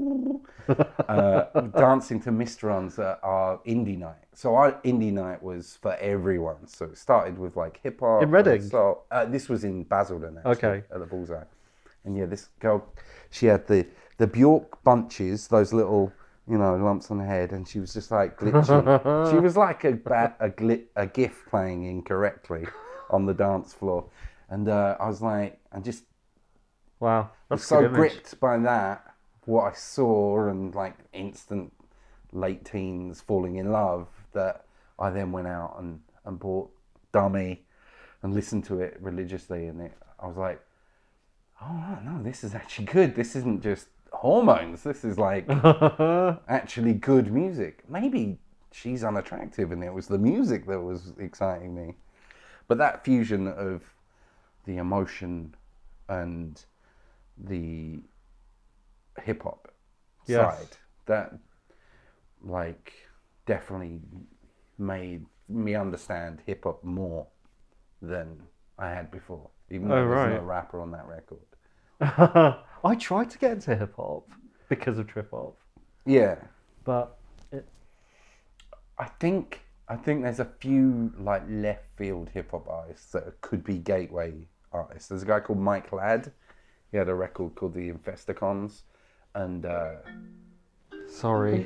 uh, dancing to Mister Ons at our indie night. So our indie night was for everyone. So it started with like hip hop. In Reading? So uh, this was in Basildon actually, Okay. at the Bullseye. And yeah, this girl, she had the the Bjork bunches, those little you know lumps on the head, and she was just like glitching. She was like a ba- a glit a GIF playing incorrectly on the dance floor, and uh, I was like, I just Wow. was That's a so good image. gripped by that, what I saw, and like instant late teens falling in love, that I then went out and, and bought Dummy and listened to it religiously, and it, I was like, oh no, this is actually good. This isn't just hormones. This is like actually good music. Maybe she's unattractive and it was the music that was exciting me. But that fusion of the emotion and the hip hop Yes. side, that like definitely made me understand hip hop more than I had before. Even though Oh, there's right. no rapper on that record. I tried to get into hip hop because of trip hop, Yeah. but it, I think I think there's a few like left field hip hop artists that could be gateway artists. There's a guy called Mike Ladd. He had a record called The Infesticons, and uh, sorry.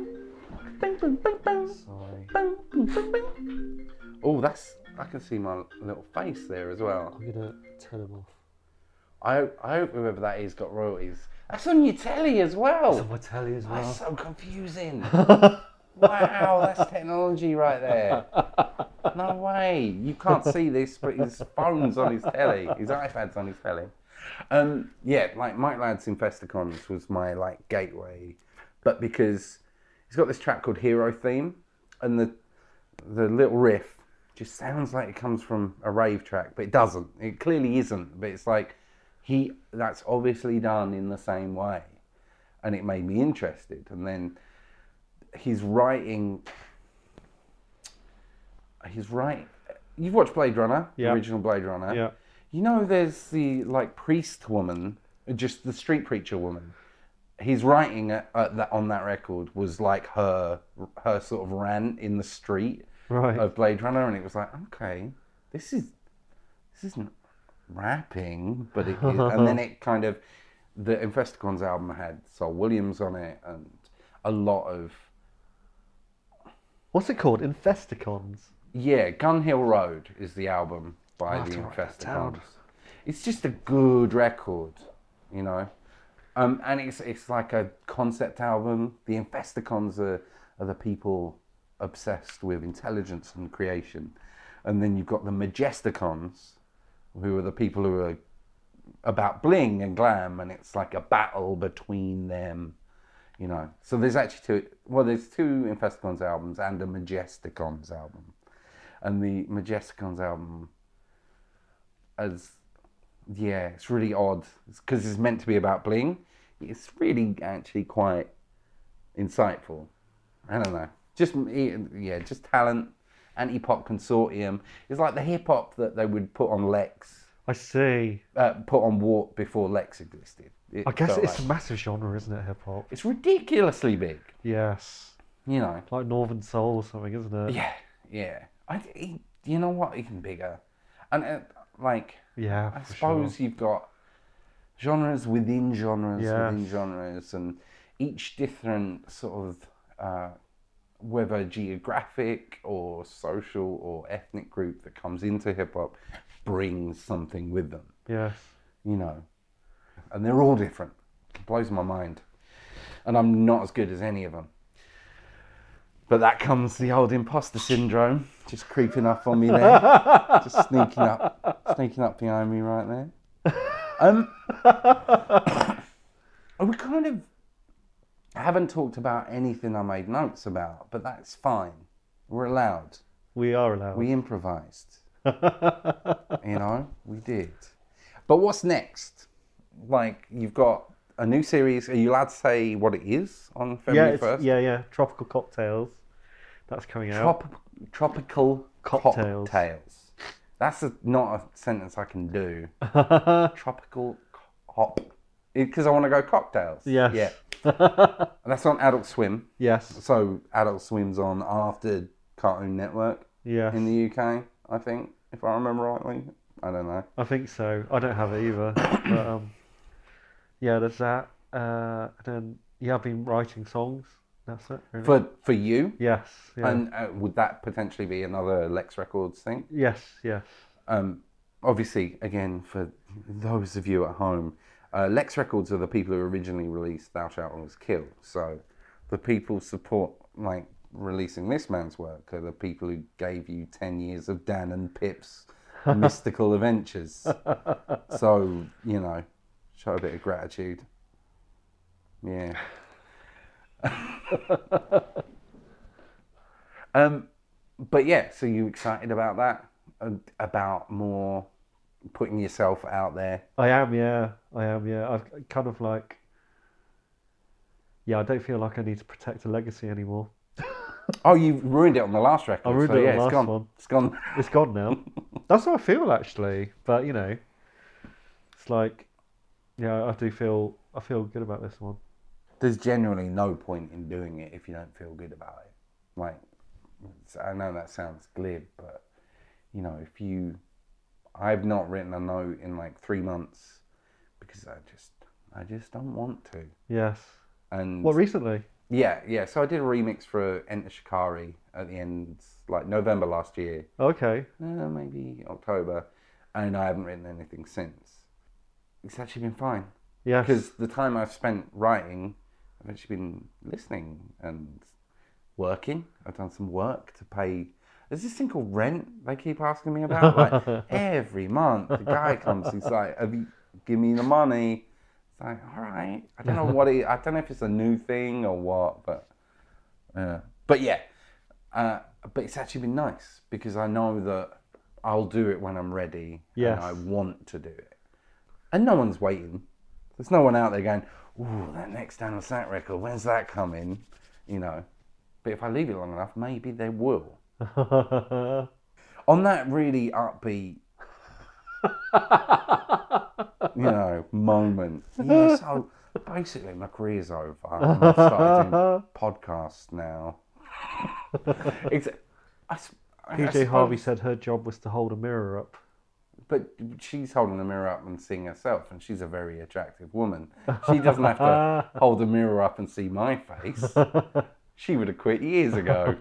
Sorry. oh, that's I can see my little face there as well. I'm gonna turn him off. I I hope whoever that is got royalties. That's on your telly as well. It's on my telly as well. That's so confusing. Wow, that's technology right there. No way. You can't see this, but his phone's on his telly. His iPad's on his telly. Um, yeah, like Mike Ladd's Infesticons was my like gateway, but because he's got this track called Hero Theme, and the the little riff just sounds like it comes from a rave track, but it doesn't. It clearly isn't. But it's like he that's obviously done in the same way, and it made me interested. And then he's writing. He's writing. You've watched Blade Runner, the Yeah. original Blade Runner. Yeah. You know, there's the like priest woman, just the street preacher woman. He's writing at, at that on that record was like her her sort of rant in the street Right. of Blade Runner, and it was like, okay, this is this isn't rapping, but it is. And then it kind of the Infesticons album had Saul Williams on it, and a lot of What's it called? Infesticons. yeah, Gun Hill Road is the album by I'll the have to write that down. Infesticons. It's just a good record, you know. Um, and it's it's like a concept album. The Infesticons are, are the people obsessed with intelligence and creation. And then you've got the Majesticons, who are the people who are about bling and glam, and it's like a battle between them, you know. So there's actually two, well, there's two Infesticons albums and a Majesticons album. And the Majesticons album, as yeah, it's really odd because it's meant to be about bling. It's really actually quite insightful. I don't know, just yeah, just talent. Anti-pop consortium. It's like the hip hop that they would put on Lex, I see. uh, put on Warp before Lex existed. It I guess felt it's like- a massive genre, isn't it? Hip hop. it's ridiculously big. Yes. You know. Like Northern Soul or something, isn't it? Yeah, yeah. I, he- you know what? Even bigger, and uh, like. Yeah. I for suppose sure. you've got genres within genres Yes. within genres, and each different sort of, uh, whether geographic or social or ethnic group that comes into hip hop brings something with them, Yes. you know. And they're all different. It blows my mind. And I'm not as good as any of them. But that comes the old imposter syndrome, just creeping up on me there, just sneaking up, sneaking up behind me right there. Um, we kind of haven't talked about anything I made notes about, but that's fine. We're allowed. We are allowed. We improvised. You know, we did. But what's next? Like, you've got a new series. Are you allowed to say what it is on yeah, February it's, first? yeah, yeah. Tropical Cocktails. That's coming out. Trop- tropical Cocktails. cocktails. That's a, not a sentence I can do. Tropical hop. Because I want to go cocktails. Yes. Yeah. And that's on Adult Swim. Yes. So Adult Swim's on after Cartoon Network Yes. in the U K, I think, if I remember rightly. I don't know. I think so. I don't have it either. But um, yeah, there's that. Uh, and then yeah, I've been writing songs. That's it. Really. For for you? yes. Yeah. And uh, would that potentially be another Lex Records thing? yes. Yes. Um, obviously, again, for those of you at home, uh, Lex Records are the people who originally released Thou Shalt Always Kill. So the people support, like, releasing this man's work are the people who gave you ten years of Dan and Pip's mystical adventures. So, you know, show a bit of gratitude. Yeah. um, but yeah, so you excited about that? Uh, about more putting yourself out there? I am. Yeah. I am. Yeah. I've kind of like. Yeah, I don't feel like I need to protect a legacy anymore. Oh, you ruined it on the last record. I ruined so it on yeah, the it's last gone. one. It's gone. It's gone now. That's how I feel actually. But you know, it's like, yeah, I do feel. I feel good about this one. There's generally no point in doing it if you don't feel good about it. Like, I know that sounds glib, but you know, if you, I've not written a note in like three months because I just, I just don't want to. Yes. And What recently? yeah, yeah. So I did a remix for Enter Shikari at the end, like November last year, Okay. uh, maybe October, and I haven't written anything since. It's actually been fine. Yes. Because the time I've spent writing, I've actually been listening and working. I've done some work to pay. There's this thing called rent they keep asking me about. Like, every month, the guy comes, he's like, have you, give me the money. It's like, all right. I don't know what it, I don't know if it's a new thing or what, but, uh, but yeah. Uh, but it's actually been nice because I know that I'll do it when I'm ready Yes. and I want to do it. And no one's waiting. There's no one out there going, ooh, that next Daniel Sack record, when's that coming? You know, But if I leave it long enough, maybe they will. On that really upbeat, you know, moment. Yeah, so basically my career's over. I'm starting doing podcasts now. It's, I, I, P J I suppose, Harvey said her job was to hold a mirror up. But she's holding a mirror up and seeing herself, and she's a very attractive woman. She doesn't have to hold a mirror up and see my face. She would have quit years ago.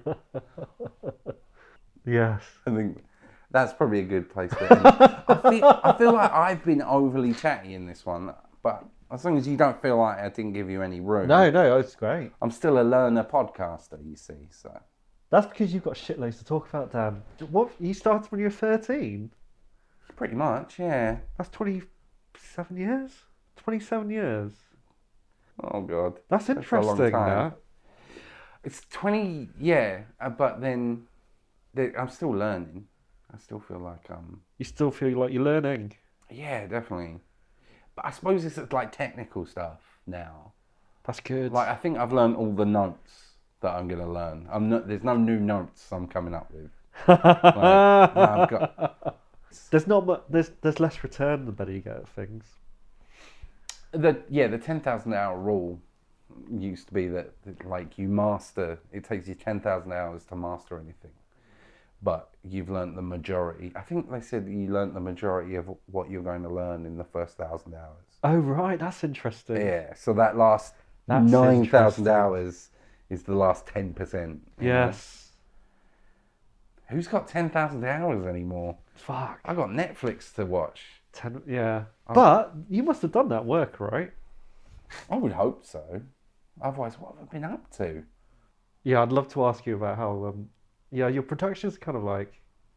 Yes. I think that's probably a good place to end. I feel, I feel like I've been overly chatty in this one, but as long as you don't feel like I didn't give you any room. No, no, it's great. I'm still a learner podcaster, you see, so. That's because you've got shitloads to talk about, Dan. What, you started when you were thirteen? Pretty much, yeah. That's twenty-seven years? twenty-seven years. Oh, God. That's That's a long interesting, time. that. It's twenty, yeah, uh, but then the, I'm still learning. I still feel like, um, You still feel like you're learning? yeah, definitely. But I suppose it's like technical stuff now. That's good. Like, I think I've learned all the notes that I'm going to learn. I'm not, there's no new notes I'm coming up with. Like, no, I've got... There's not much, there's, there's less return the better you get at things. The, yeah, the ten thousand hour rule used to be that, that, like, you master, it takes you ten thousand hours to master anything. But you've learnt the majority. I think they said you learnt the majority of what you're going to learn in the first thousand hours. Oh, right, that's interesting. Yeah, so that last That's nine thousand interesting. hours is the last ten percent. Yes. Who's got ten thousand hours anymore? Fuck. I've got Netflix to watch. Ten, yeah. But you must have done that work, right? I would hope so. Otherwise, what have I been up to? Yeah, I'd love to ask you about how, um, yeah, your production's kind of like...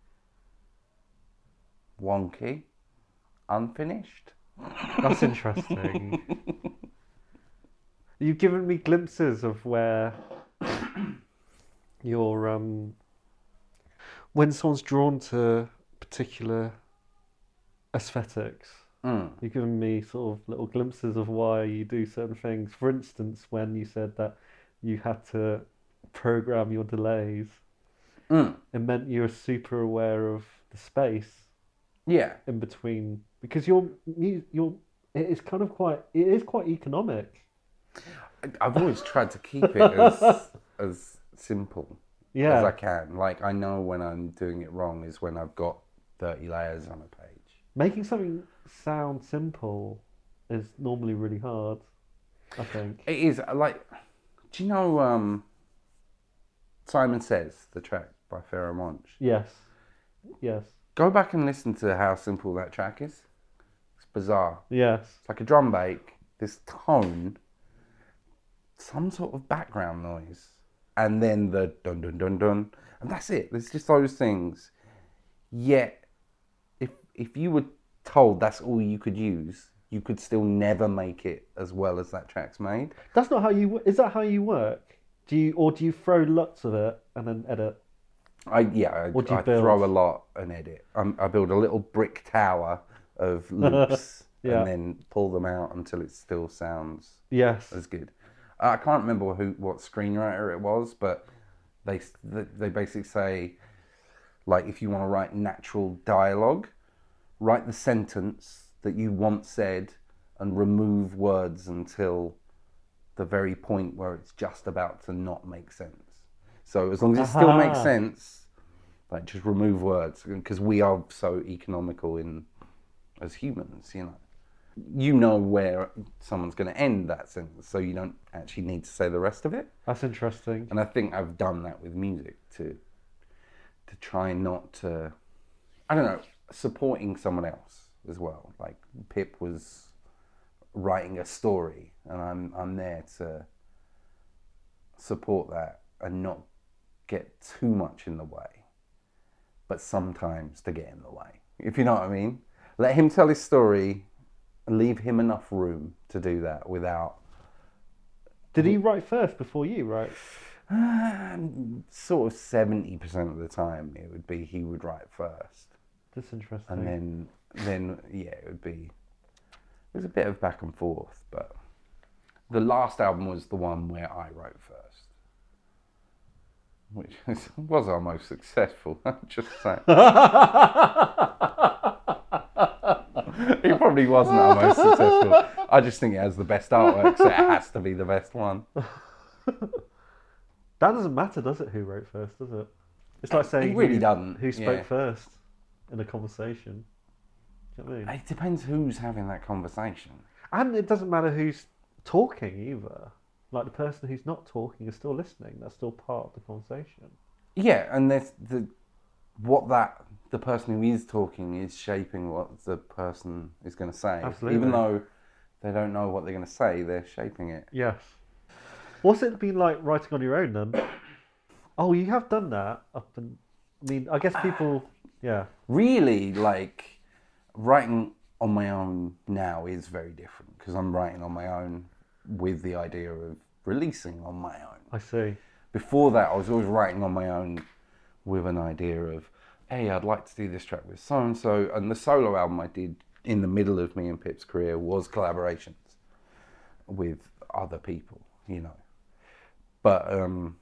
Wonky. Unfinished. That's interesting. You've given me glimpses of where your, um, when someone's drawn to particular aesthetics, Mm. you've given me sort of little glimpses of why you do certain things. For instance, when you said that you had to program your delays, Mm. it meant you were super aware of the space Yeah. in between, because your your it is kind of quite it is quite economic. I've always tried to keep it as as simple Yeah. as I can. Like, I know when I'm doing it wrong is when I've got thirty layers on a page. Making something sound simple is normally really hard, I think. It is, like, do you know um, Simon Says, the track by Pharoah Monch? Yes. Yes. Go back and listen to how simple that track is. It's bizarre. Yes. It's like a drum break, this tone, some sort of background noise, and then the dun dun dun dun, and that's it. It's just those things. Yet, if if you were told that's all you could use, you could still never make it as well as that track's made. That's not how you wo- is that how you work? Do you or do you throw lots of it and then edit? I yeah, I, What do you I build? throw a lot and edit. Um, I build a little brick tower of loops Yeah. and then pull them out until it still sounds Yes. as good. Uh, I can't remember who what screenwriter it was, but they they basically say, like, if you want to write natural dialogue, write the sentence that you want said and remove words until the very point where it's just about to not make sense. So as long as it still Aha. makes sense, like, just remove words, because we are so economical in as humans, you know. You know where someone's going to end that sentence, so you don't actually need to say the rest of it. That's interesting. And I think I've done that with music to to try not to, I don't know, supporting someone else as well. Like, Pip was writing a story, and I'm I'm there to support that and not get too much in the way, but sometimes to get in the way, if you know what I mean. Let him tell his story, leave him enough room to do that without... Did he write first before you, right? Um, sort of seventy percent of the time it would be he would write first. That's interesting. And then, then yeah, it would be... It was a bit of back and forth, but the last album was the one where I wrote first. which was our most successful, just saying. He probably wasn't our most successful. I just think it has the best artwork, so it has to be the best one. That doesn't matter, does it, who wrote first, does it? It's like saying it really who, doesn't. who spoke yeah. first in a conversation. You know what I mean? It depends who's having that conversation. And it doesn't matter who's talking either. Like the person who's not talking is still listening. That's still part of the conversation. Yeah, and there's the what that the person who is talking is shaping what the person is going to say. Absolutely. Even though they don't know what they're going to say, they're shaping it. Yes. What's it been like writing on your own then? Oh, you have done that up and I mean, I guess people, yeah. Really, like writing on my own now is very different because I'm writing on my own with the idea of releasing on my own. I see. Before that, I was always writing on my own with an idea of, hey, I'd like to do this track with so-and-so. And the solo album I did in the middle of me and Pip's career was collaborations with other people, you know. But, um,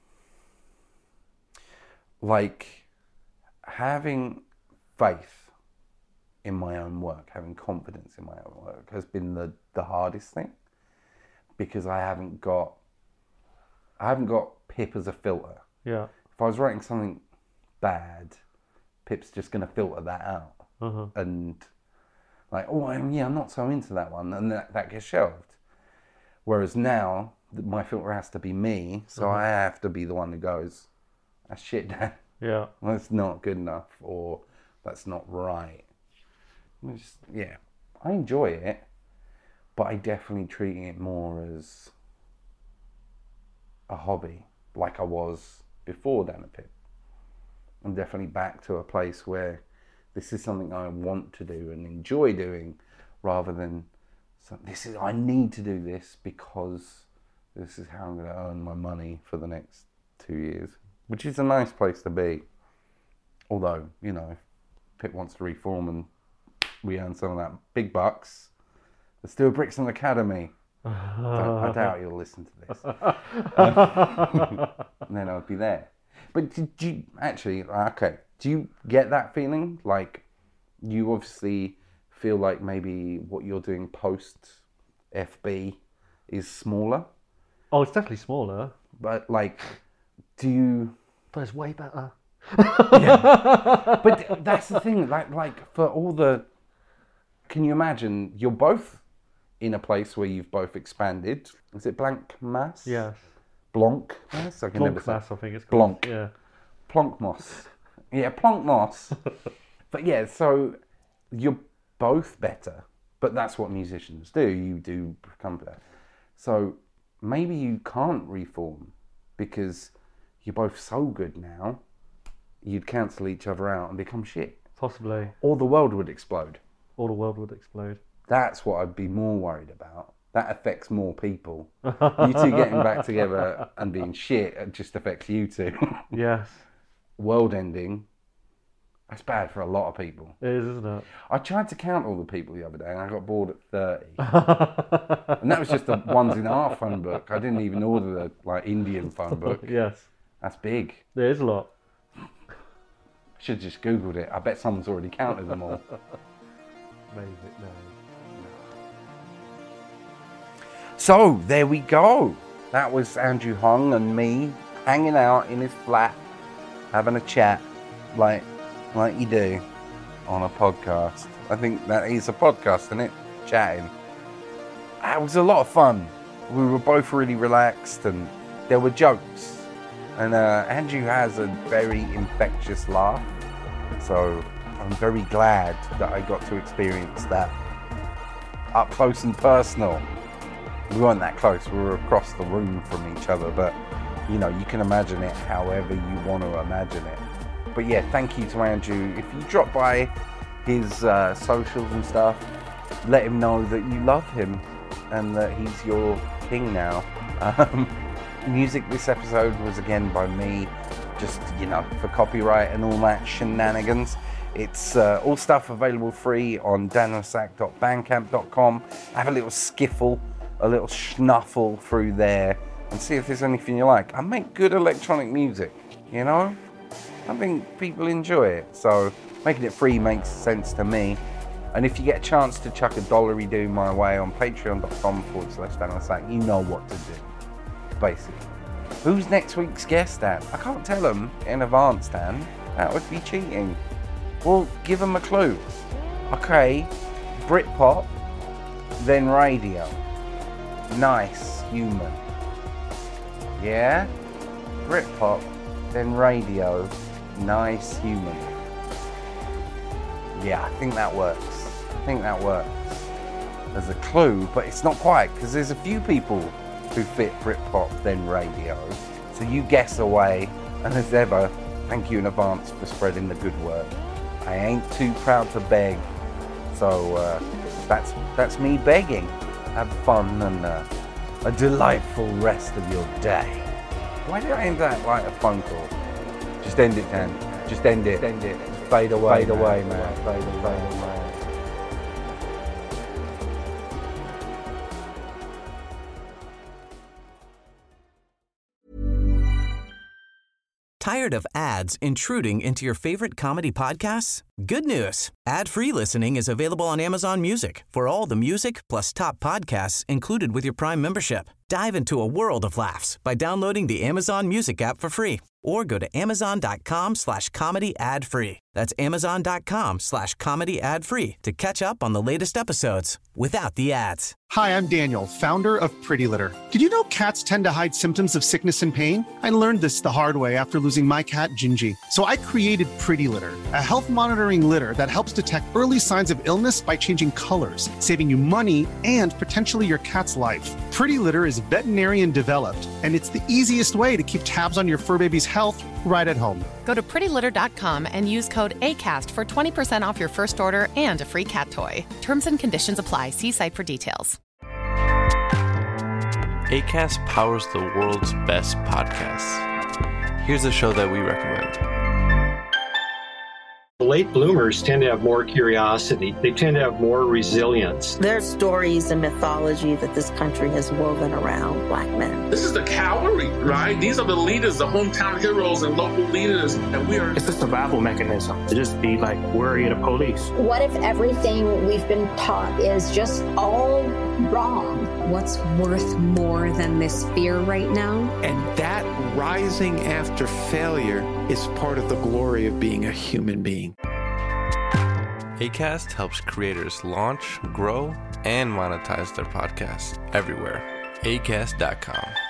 like, having faith in my own work, having confidence in my own work has been the, the hardest thing. Because I haven't got, I haven't got Pip as a filter. Yeah. If I was writing something bad, Pip's just going to filter that out. Uh-huh. And like, oh, I'm, yeah, I'm not so into that one. And that, that gets shelved. Whereas now, my filter has to be me. So uh-huh. I have to be the one who goes, that's shit, Dan. Yeah. That's not good enough. Or that's not right. Just, yeah. I enjoy it. But I definitely treat it more as a hobby, like I was before Dan and Pip. I'm definitely back to a place where this is something I want to do and enjoy doing, rather than so this is I need to do this because this is how I'm going to earn my money for the next two years, which is a nice place to be. Although, you know, if Pip wants to reform and we earn some of that big bucks. There's still Brixton Academy. I doubt you'll listen to this. Um, and then I'll be there. But did you actually, okay, do you get that feeling? Like, you obviously feel like maybe what you're doing post F B is smaller? Oh, it's definitely smaller. But, like, do you... But it's way better. Yeah. But that's the thing, like, like, for all the... Can you imagine, you're both in a place where you've both expanded. Is it Blank Mass? Yes. Blanc Mass? I can Blanc never say. Mass, I think it's called. Blanc. Yeah. Plonk Moss. Yeah, Plonk Moss. But yeah, so you're both better. But that's what musicians do. You do become better. So maybe you can't reform because you're both so good now, you'd cancel each other out and become shit. Possibly. Or the world would explode. Or the world would explode. That's what I'd be more worried about. That affects more people. You two getting back together and being shit, it just affects you two. Yes. World ending, that's bad for a lot of people. It is, isn't it? I tried to count all the people the other day and I got bored at thirty. And that was just the ones in our phone book. I didn't even order the like Indian phone book. Yes. That's big. There is a lot. I should have just Googled it. I bet someone's already counted them all. Maybe, no. So, there we go. That was Andrew Hung and me hanging out in his flat, having a chat like like you do on a podcast. I think that is a podcast, isn't it? Chatting. It was a lot of fun. We were both really relaxed and there were jokes. And uh, Andrew has a very infectious laugh. So I'm very glad that I got to experience that up close and personal. We weren't that close, we were across the room from each other, but you know, you can imagine it however you want to imagine it. But yeah, thank you to Andrew. If you drop by his uh, socials and stuff, let him know that you love him and that he's your king now. Um, music this episode was again by me, just, you know, for copyright and all that shenanigans. It's uh, all stuff available free on daniel sack dot bandcamp dot com. Have a little skiffle, a little schnuffle through there and see if there's anything you like. I make good electronic music, you know? I think people enjoy it, so making it free makes sense to me. And if you get a chance to chuck a dollary do my way on patreon.com forward slash Daniel Sack, you know what to do, basically. Who's next week's guest, Dan? I can't tell them in advance, Dan. That would be cheating. Well, give them a clue. Okay, Britpop, then radio. Nice, human. Yeah? Britpop, then radio. Nice, human. Yeah, I think that works. I think that works. There's a clue, but it's not quite, because there's a few people who fit Britpop, then radio. So you guess away, and as ever, thank you in advance for spreading the good word. I ain't too proud to beg, so uh, that's that's me begging. Have fun and uh, a delightful rest of your day. Why did I end that like a phone call? Just end it, Dan. Just end it. Just end it. Just fade away. Fade man. away, man. Fade away, fade away. Tired of ads intruding into your favorite comedy podcasts? Good news. Ad-free listening is available on Amazon Music for all the music plus top podcasts included with your Prime membership. Dive into a world of laughs by downloading the Amazon Music app for free or go to amazon.com slash comedy ad free. That's amazon.com slash comedy ad free to catch up on the latest episodes without the ads. Hi, I'm Daniel, founder of Pretty Litter. Did you know cats tend to hide symptoms of sickness and pain? I learned this the hard way after losing my cat, Gingy. So I created Pretty Litter, a health monitoring litter that helps detect early signs of illness by changing colors, saving you money and potentially your cat's life. Pretty Litter is veterinarian developed, and it's the easiest way to keep tabs on your fur baby's health right at home. Go to pretty litter dot com and use code ACAST for twenty percent off your first order and a free cat toy. Terms and conditions apply. See site for details. Acast powers the world's best podcasts. Here's a show that we recommend. Late bloomers tend to have more curiosity. They tend to have more resilience. There's stories and mythology that this country has woven around Black men. This is the cavalry, right? These are the leaders, the hometown heroes and local leaders. And we are... It's a survival mechanism to just be like worried of police. What if everything we've been taught is just all wrong? What's worth more than this fear right now? And that rising after failure is part of the glory of being a human being. Acast helps creators launch, grow, and monetize their podcasts everywhere. acast dot com.